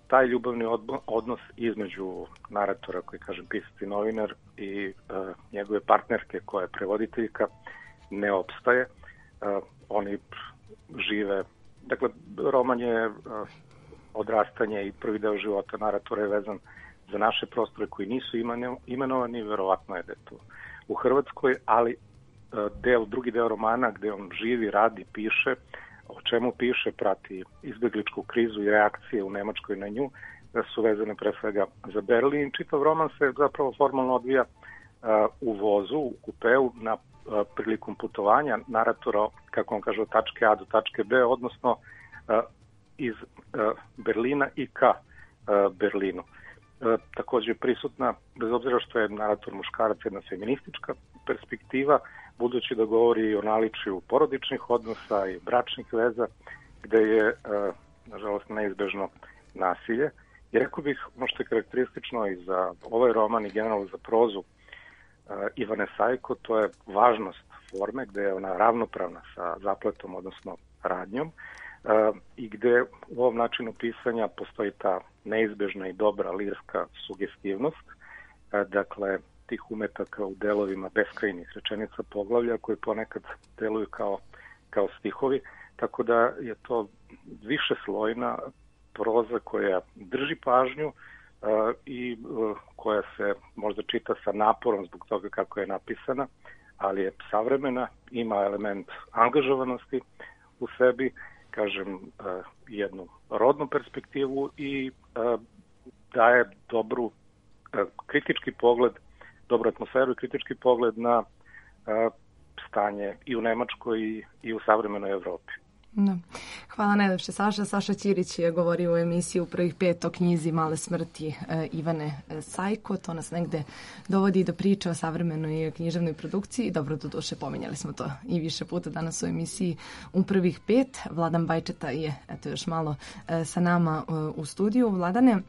taj ljubavni odnos između naratora, koji kažem pisac i novinar, i njegove partnerke koja je prevoditeljka, ne opstaje. Oni žive, dakle, roman je odrastanje i prvi deo života naratora je vezan za naše prostore koji nisu imenovani, verovatno je da je to u Hrvatskoj, ali drugi deo romana gde on živi, radi, piše, o čemu piše, prati izbegličku krizu i reakcije u Nemačkoj na nju, da su vezane pre svega za Berlin. Čitav roman se zapravo formalno odvija u vozu, u kupeu, na prilikom putovanja naratora, kako on kaže, od tačke A do tačke B, odnosno iz Berlina i ka Berlinu. Također je prisutna, bez obzira što je narator muškarac, jedna feministička perspektiva, budući da govori o naličju porodičnih odnosa i bračnih veza, gde je, nažalost, neizbežno nasilje. I rekao bih, ono što je karakteristično i za ovaj roman i generalno za prozu Ivane Sajko, to je važnost forme, gde je ona ravnopravna sa zapletom, odnosno radnjom, i gde u ovom načinu pisanja postoji ta neizbežna i dobra lirska sugestivnost, dakle, tih umetaka u delovima beskrajnih rečenica, poglavlja, koji ponekad deluju kao stihovi, tako da je to više slojna proza koja drži pažnju i koja se možda čita sa naporom zbog toga kako je napisana, ali je savremena, ima element angažovanosti u sebi, kažem, jednu rodnu perspektivu i daje dobru kritički pogled, dobru atmosferu i kritički pogled na stanje i u Nemačkoj i u savremenoj Evropi. Da. Hvala najlepše, Saša. Saša Ćirić je govorio u emisiji u prvih 5 o knjizi Male smrti Ivane Sajko. To nas negde dovodi do priče o savremenoj književnoj produkciji. Dobro, do duše, pominjali smo to i više puta danas u emisiji u prvih 5. Vladan Bajčeta je još malo sa nama u studiju. Vladane,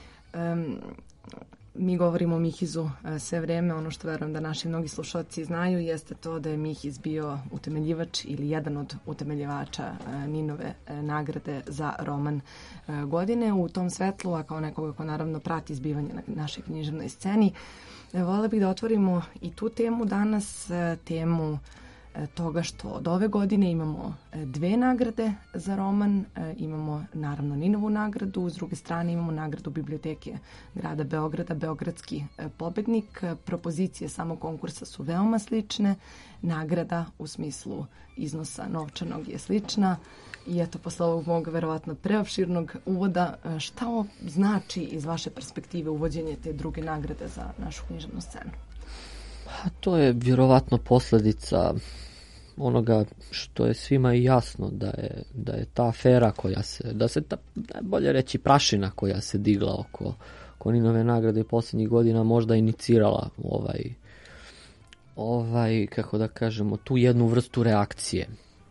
mi govorimo o Mihizu sve vreme. Ono što verujem da naši mnogi slušalci znaju jeste to da je Mihiz bio utemeljivač ili jedan od utemeljivača Ninove nagrade za roman godine. U tom svetlu, a kao nekoga ko naravno prati zbivanje na našoj književnoj sceni, voljela bih da otvorimo i tu temu danas, temu toga što od ove godine imamo 2 nagrade za roman, imamo naravno Ninovu nagradu, s druge strane imamo nagradu Biblioteke grada Beograda, Beogradski pobednik. Propozicije samog konkursa su veoma slične, nagrada u smislu iznosa novčanog je slična i eto, posle ovog mog verovatno preopširnog uvoda, šta ovo znači iz vaše perspektive uvođenje te druge nagrade za našu književnu scenu? To je vjerovatno posljedica onoga što je svima i jasno, da je ta afera bolje reći prašina koja se digla oko Ninove nagrade posljednjih godina možda inicirala kako da kažemo, tu jednu vrstu reakcije.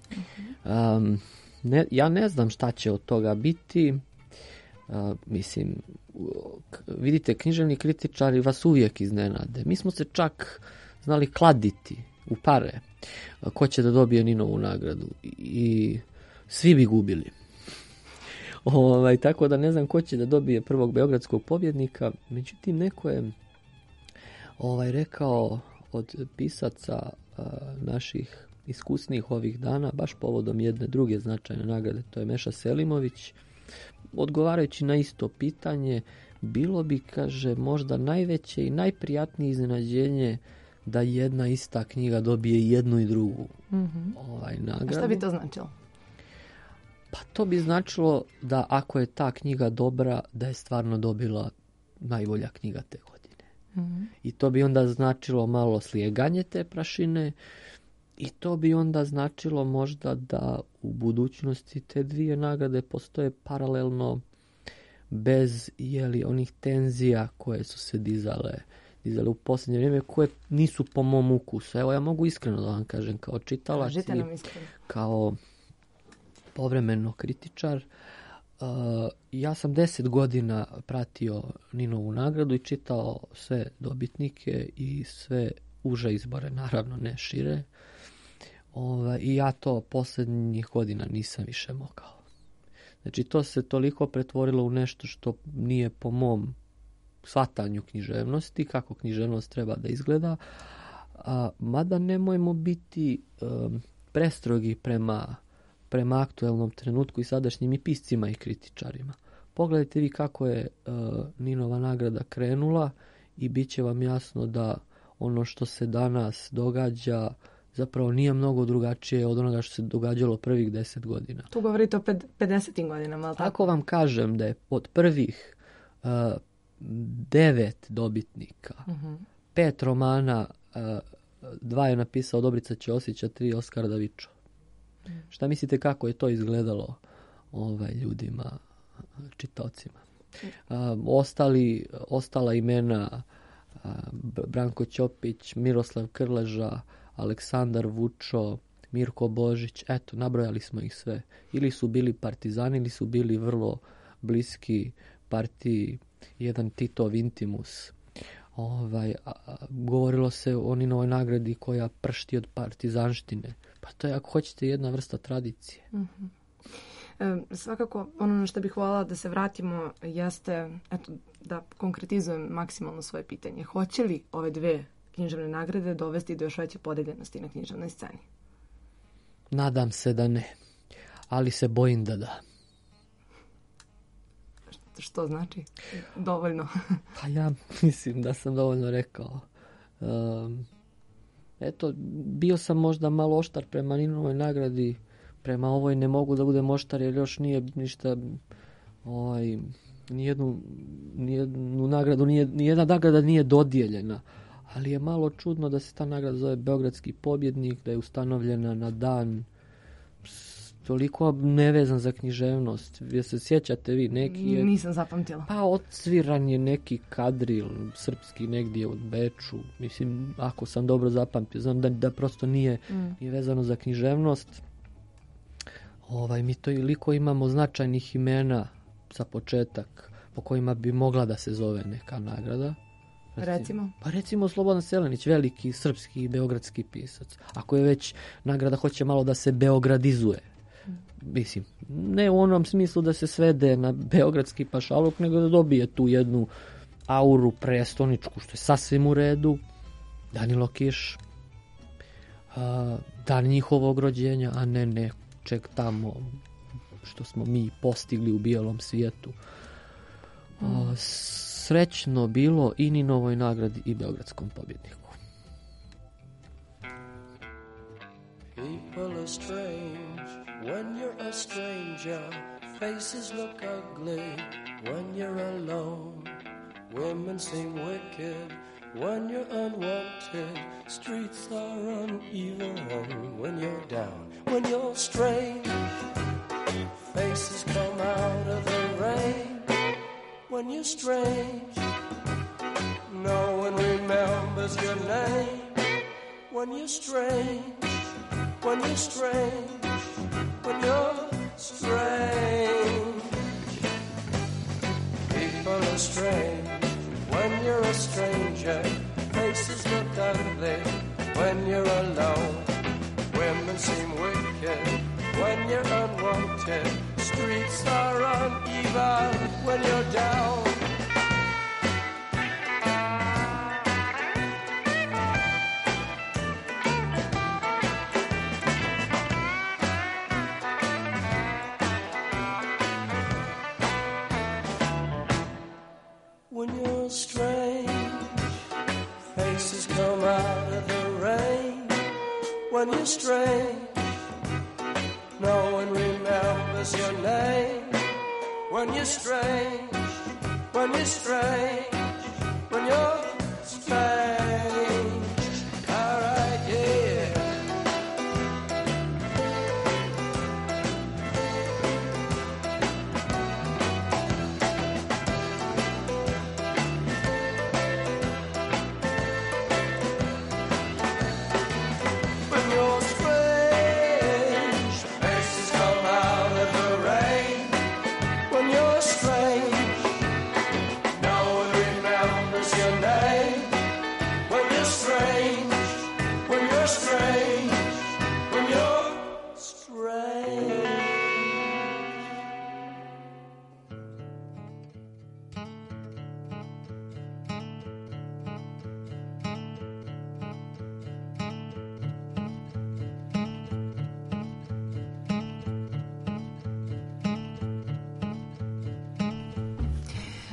Ja ne znam šta će od toga biti. Mislim, vidite, književni kritičari vas uvijek iznenade. Mi smo se čak znali kladiti u pare ko će da dobije Ninovu nagradu i svi bi gubili. Tako da ne znam ko će da dobije prvog beogradskog pobjednika. Međutim, neko je rekao od pisaca naših iskusnih ovih dana, baš povodom jedne druge značajne nagrade, to je Meša Selimović, odgovarajući na isto pitanje, bilo bi, kaže, možda najveće i najprijatnije iznenađenje da jedna ista knjiga dobije jednu i drugu nagradu. A šta bi to značilo? Pa to bi značilo da ako je ta knjiga dobra, da je stvarno dobila najbolja knjiga te godine. I to bi onda značilo malo slijeganje te prašine i to bi onda značilo možda da u budućnosti te dvije nagrade postoje paralelno bez onih tenzija koje su se dizale u posljednje vrijeme, koje nisu po mom ukusu. Evo, ja mogu iskreno da vam kažem, kao čitalac i kao povremeno kritičar, ja sam 10 godina pratio Ninovu nagradu i čitao sve dobitnike i sve uže izbore, naravno ne šire. I ja to posljednjih godina nisam više mogao. Znači, to se toliko pretvorilo u nešto što nije po mom shvatanju književnosti, kako književnost treba da izgleda, mada nemojmo biti prestrogi prema aktuelnom trenutku i sadašnjim i piscima i kritičarima. Pogledajte vi kako je Ninova nagrada krenula i bit će vam jasno da ono što se danas događa zapravo nije mnogo drugačije od onoga što se događalo prvih 10 godina. Tu govorite o 50. godinama, ali tako? Ako vam kažem da je od prvih 9 dobitnika, 5 romana, 2 je napisao Dobrica Ćosić, 3 Oskar Davičo. Šta mislite kako je to izgledalo ljudima, čitaocima? Ostala imena Branko Ćopić, Miroslav Krleža, Aleksandar Vučo, Mirko Božić, eto, nabrojali smo ih sve. Ili su bili partizani, ili su bili vrlo bliski partiji, jedan Titov intimus. Govorilo se o Ninovoj nagradi koja pršti od partizanštine. Pa to je, ako hoćete, jedna vrsta tradicije. Svakako, ono na što bih voljela da se vratimo jeste, eto, da konkretizujem maksimalno svoje pitanje. Hoće li ove 2 književne nagrade dovesti do još veće podeljenosti na književnoj sceni? Nadam se da ne, ali se bojim da da. Što znači? Dovoljno. Pa ja mislim da sam dovoljno rekao. Eto, bio sam možda malo oštar prema Ninovoj nagradi, prema ovoj ne mogu da budem oštar jer još nije ništa, nijednu nagradu, nijedna nagrada nije dodijeljena. Ali je malo čudno da se ta nagrada zove Beogradski pobjednik, da je ustanovljena na dan toliko nevezan za književnost. Vi se sjećate vi neki je... Nisam zapamtila. Pa odsviran je neki kadril srpski negdje u Beču. Mislim, ako sam dobro zapamtio, znam da prosto nije vezano za književnost. Mi toliko imamo značajnih imena za početak po kojima bi mogla da se zove neka nagrada. Recimo? Pa recimo Slobodan Selenić, veliki srpski i beogradski pisac. Ako je već nagrada, hoće malo da se beogradizuje. Mislim, ne u onom smislu da se svede na beogradski pašaluk, nego da dobije tu jednu auru prestoničku, što je sasvim u redu. Danilo Kiš, dan njihovog rođenja, a ne nečeg tamo što smo mi postigli u bijelom svijetu. Srećno bilo i Ninovoj nagradi i Beogradskom pobjedniku. People are strange when you're a stranger. Faces look ugly when you're alone. Women seem wicked when you're unwanted. Streets are uneven when you're down. When you're strange, faces come out of the rain. When you're strange, no one remembers your name. When you're strange, when you're strange, when you're strange. People are strange when you're a stranger. Faces look ugly when you're alone. Women seem wicked when you're unwanted. Streets are uneven when you're down. When you're strange, faces come out of the rain. When you're strange, no one remembers your name. When you're strange, when you're strange, when you're strange. All right, yeah. When you're strange, faces come out of the rain. When you're strange, no one remembers your name.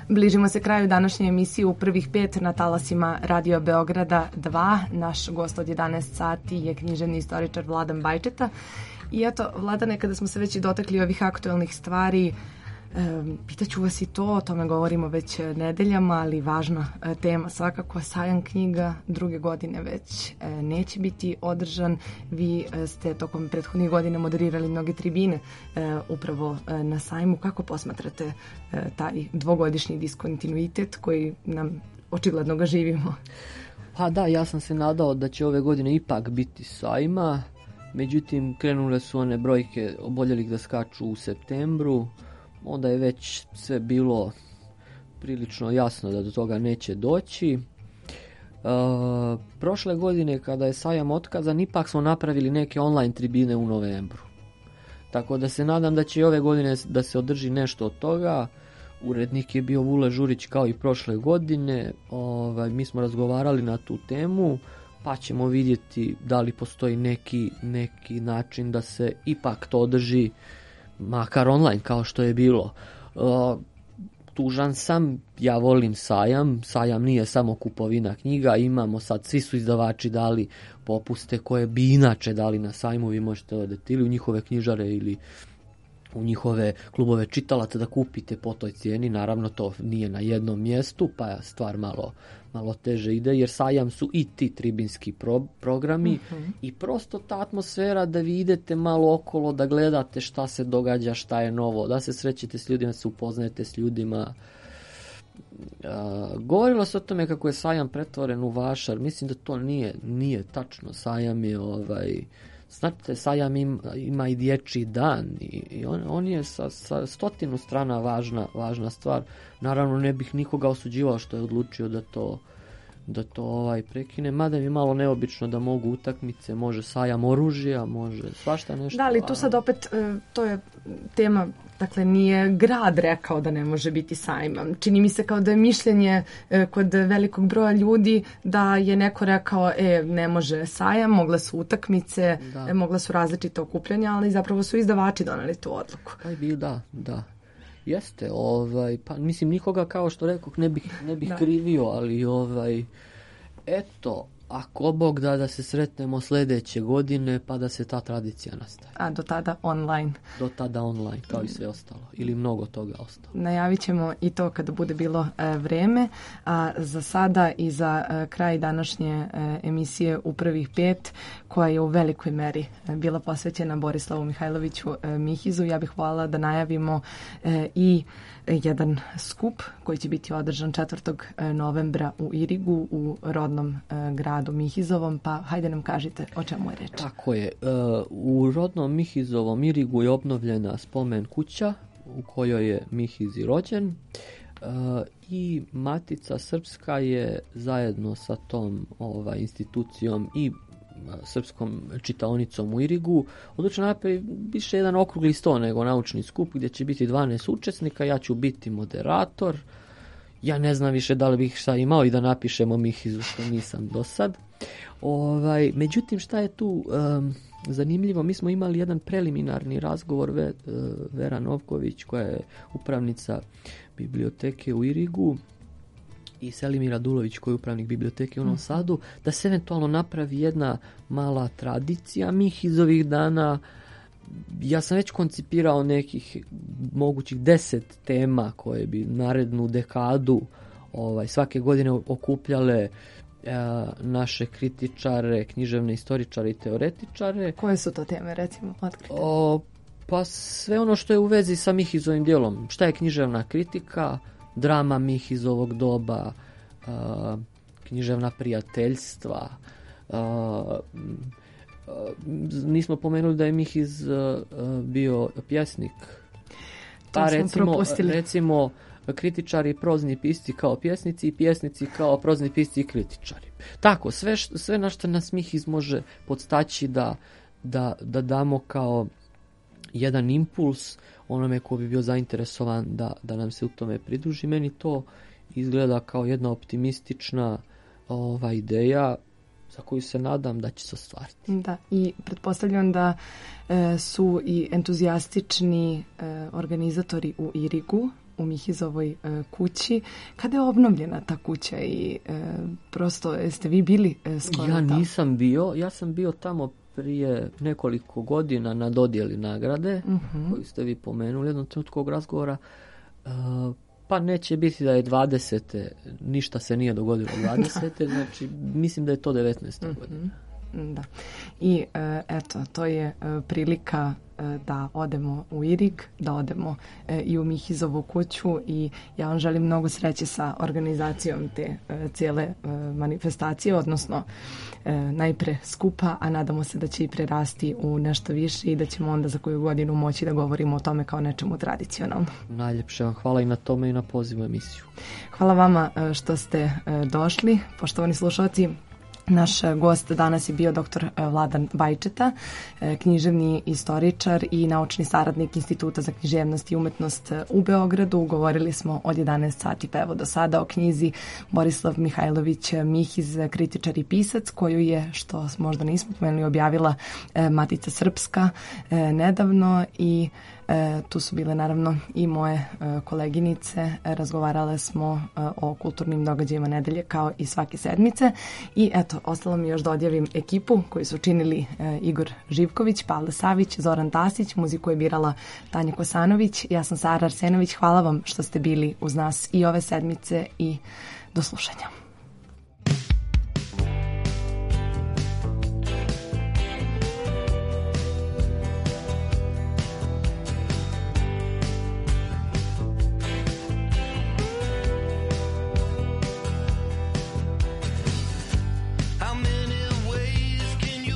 Bližimo se kraju današnje emisije u prvih 5 na talasima Radio Beograda 2. Naš gost od 11 sati je književni istoričar Vladan Bajčeta. I eto, Vladane, kada smo se već i dotakli ovih aktuelnih stvari, pitaću vas i to, o tome govorimo već nedeljama, ali važna tema svakako, sajam knjiga druge godine već neće biti održan. Vi ste tokom prethodnih godina moderirali mnoge tribine upravo na sajmu. Kako posmatrate taj dvogodišnji diskontinuitet koji nam očigledno ga živimo? Pa da, ja sam se nadao da će ove godine ipak biti sajma, međutim krenule su one brojke oboljelih da skaču u septembru, onda je već sve bilo prilično jasno da do toga neće doći. Prošle godine kada je sajam otkazan, ipak smo napravili neke online tribine u novembru. Tako da se nadam da će i ove godine da se održi nešto od toga. Urednik je bio Vule Žurić kao i prošle godine. Mi smo razgovarali na tu temu, pa ćemo vidjeti da li postoji neki način da se ipak to održi makar online kao što je bilo. Tužan sam, ja volim sajam nije samo kupovina knjiga, imamo sad, svi su izdavači dali popuste koje bi inače dali na sajmu, vi možete odeti ili u njihove knjižare ili u njihove klubove čitalaca da kupite po toj cijeni, naravno to nije na jednom mjestu, pa stvar malo teže ide, jer sajam su i ti tribinski programi i prosto ta atmosfera da vi idete malo okolo, da gledate šta se događa, šta je novo, da se srećete s ljudima, da se upoznajete s ljudima. Govorilo se o tome kako je sajam pretvoren u vašar, mislim da to nije tačno. Sajam je znate, sajam ima i dječji dan i on je sa 100 strana važna stvar. Naravno ne bih nikoga osuđivao što je odlučio da to prekine, mada mi je malo neobično da mogu utakmice, može sajam oružja, može svašta nešto. Da, ali tu sad opet to je tema, dakle nije grad rekao da ne može biti sajma. Čini mi se kao da je mišljenje kod velikog broja ljudi da je neko rekao ne može sajam, mogle su utakmice, mogle su različite okupljanja, ali zapravo su izdavači doneli tu odluku. Da. Jeste, pa mislim nikoga kao što rekoh ne bih krivio, ali eto, ako Bog da se sretnemo sljedeće godine pa da se ta tradicija nastavi. A do tada online. Do tada online, kao i sve ostalo. Ili mnogo toga ostalo. Najavit ćemo i to kada bude bilo vreme. A za sada i za kraj današnje emisije u prvih 5, koja je u velikoj meri bila posvećena Borislavu Mihajloviću Mihizu, ja bih voljela da najavimo i jedan skup koji će biti održan 4. novembra u Irigu, u rodnom gradu Mihizovom, pa hajde nam kažite o čemu je reč. Tako je. U rodnom Mihizovom Irigu je obnovljena spomen kuća u kojoj je Mihiz i rođen i Matica Srpska je zajedno sa tom institucijom i srpskom čitaonicom u Irigu odlučila napravi više jedan okrugli sto nego naučni skup gdje će biti 12 učesnika, ja ću biti moderator. Ja ne znam više da li bih šta imao i da napišemo Mihizu, što nisam do sad. Međutim, šta je tu zanimljivo, mi smo imali jedan preliminarni razgovor, Vera Novković, koja je upravnica biblioteke u Irigu, i Selimir Radulović, koji je upravnik biblioteke u Novom Sadu, da se eventualno napravi jedna mala tradicija Mihizovih dana. Ja sam već koncipirao nekih mogućih 10 tema koje bi narednu dekadu svake godine okupljale naše kritičare, književne istoričare i teoretičare. Koje su to teme, recimo, otkrite? Pa sve ono što je u vezi sa Mihizovim djelom. Šta je književna kritika, drama Mihizovog doba, književna prijateljstva. Nismo pomenuli da je Mihiz bio pjesnik. To smo propustili. Recimo, kritičari i prozni pisci kao pjesnici i pjesnici kao prozni pisci i kritičari. Tako, sve na što nas Mihiz može podstaći da damo kao jedan impuls onome ko bi bio zainteresovan da nam se u tome pridruži. Meni to izgleda kao jedna optimistična ideja za koju se nadam da će se ostvariti. Da, i pretpostavljam da su i entuzijastični organizatori u Irigu u Mihizovoj kući. Kada je obnovljena ta kuća i prosto jeste vi bili skoro Ja tamo? nisam bio, ja sam bio tamo prije nekoliko godina na dodjeli nagrade, koju ste vi pomenuli jednom trenutku ovog razgovora. Pa neće biti da je 20. Ništa se nije dogodilo 20. Znači, mislim da je to 19. godina. Da. I eto, to je prilika da odemo u Irig, da odemo i u Mihizovu kuću i ja vam želim mnogo sreće sa organizacijom te cijele manifestacije, odnosno najpre skupa, a nadamo se da će i prerasti u nešto više i da ćemo onda za koju godinu moći da govorimo o tome kao nečemu tradicionalno. Najljepše vam hvala i na tome i na pozivu emisiju. Hvala vama što ste došli, poštovani slušalci. Naš gost danas je bio dr. Vladan Bajčeta, književni istoričar i naučni saradnik Instituta za književnost i umetnost u Beogradu. Govorili smo od 11 sati pa evo do sada o knjizi Borislav Mihajlović Mihiz, kritičar i pisac, koju je, što možda nismo pomenuli, objavila Matica Srpska nedavno i tu su bile naravno i moje koleginice. Razgovarale smo o kulturnim događajima nedelje kao i svake sedmice i eto, ostalo mi još da odjavim ekipu koju su činili Igor Živković, Pavle Savić, Zoran Tasić, muziku je birala Tanja Kosanović, ja sam Sara Arsenović. Hvala vam što ste bili uz nas i ove sedmice i do slušanja.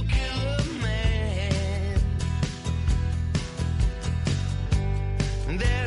There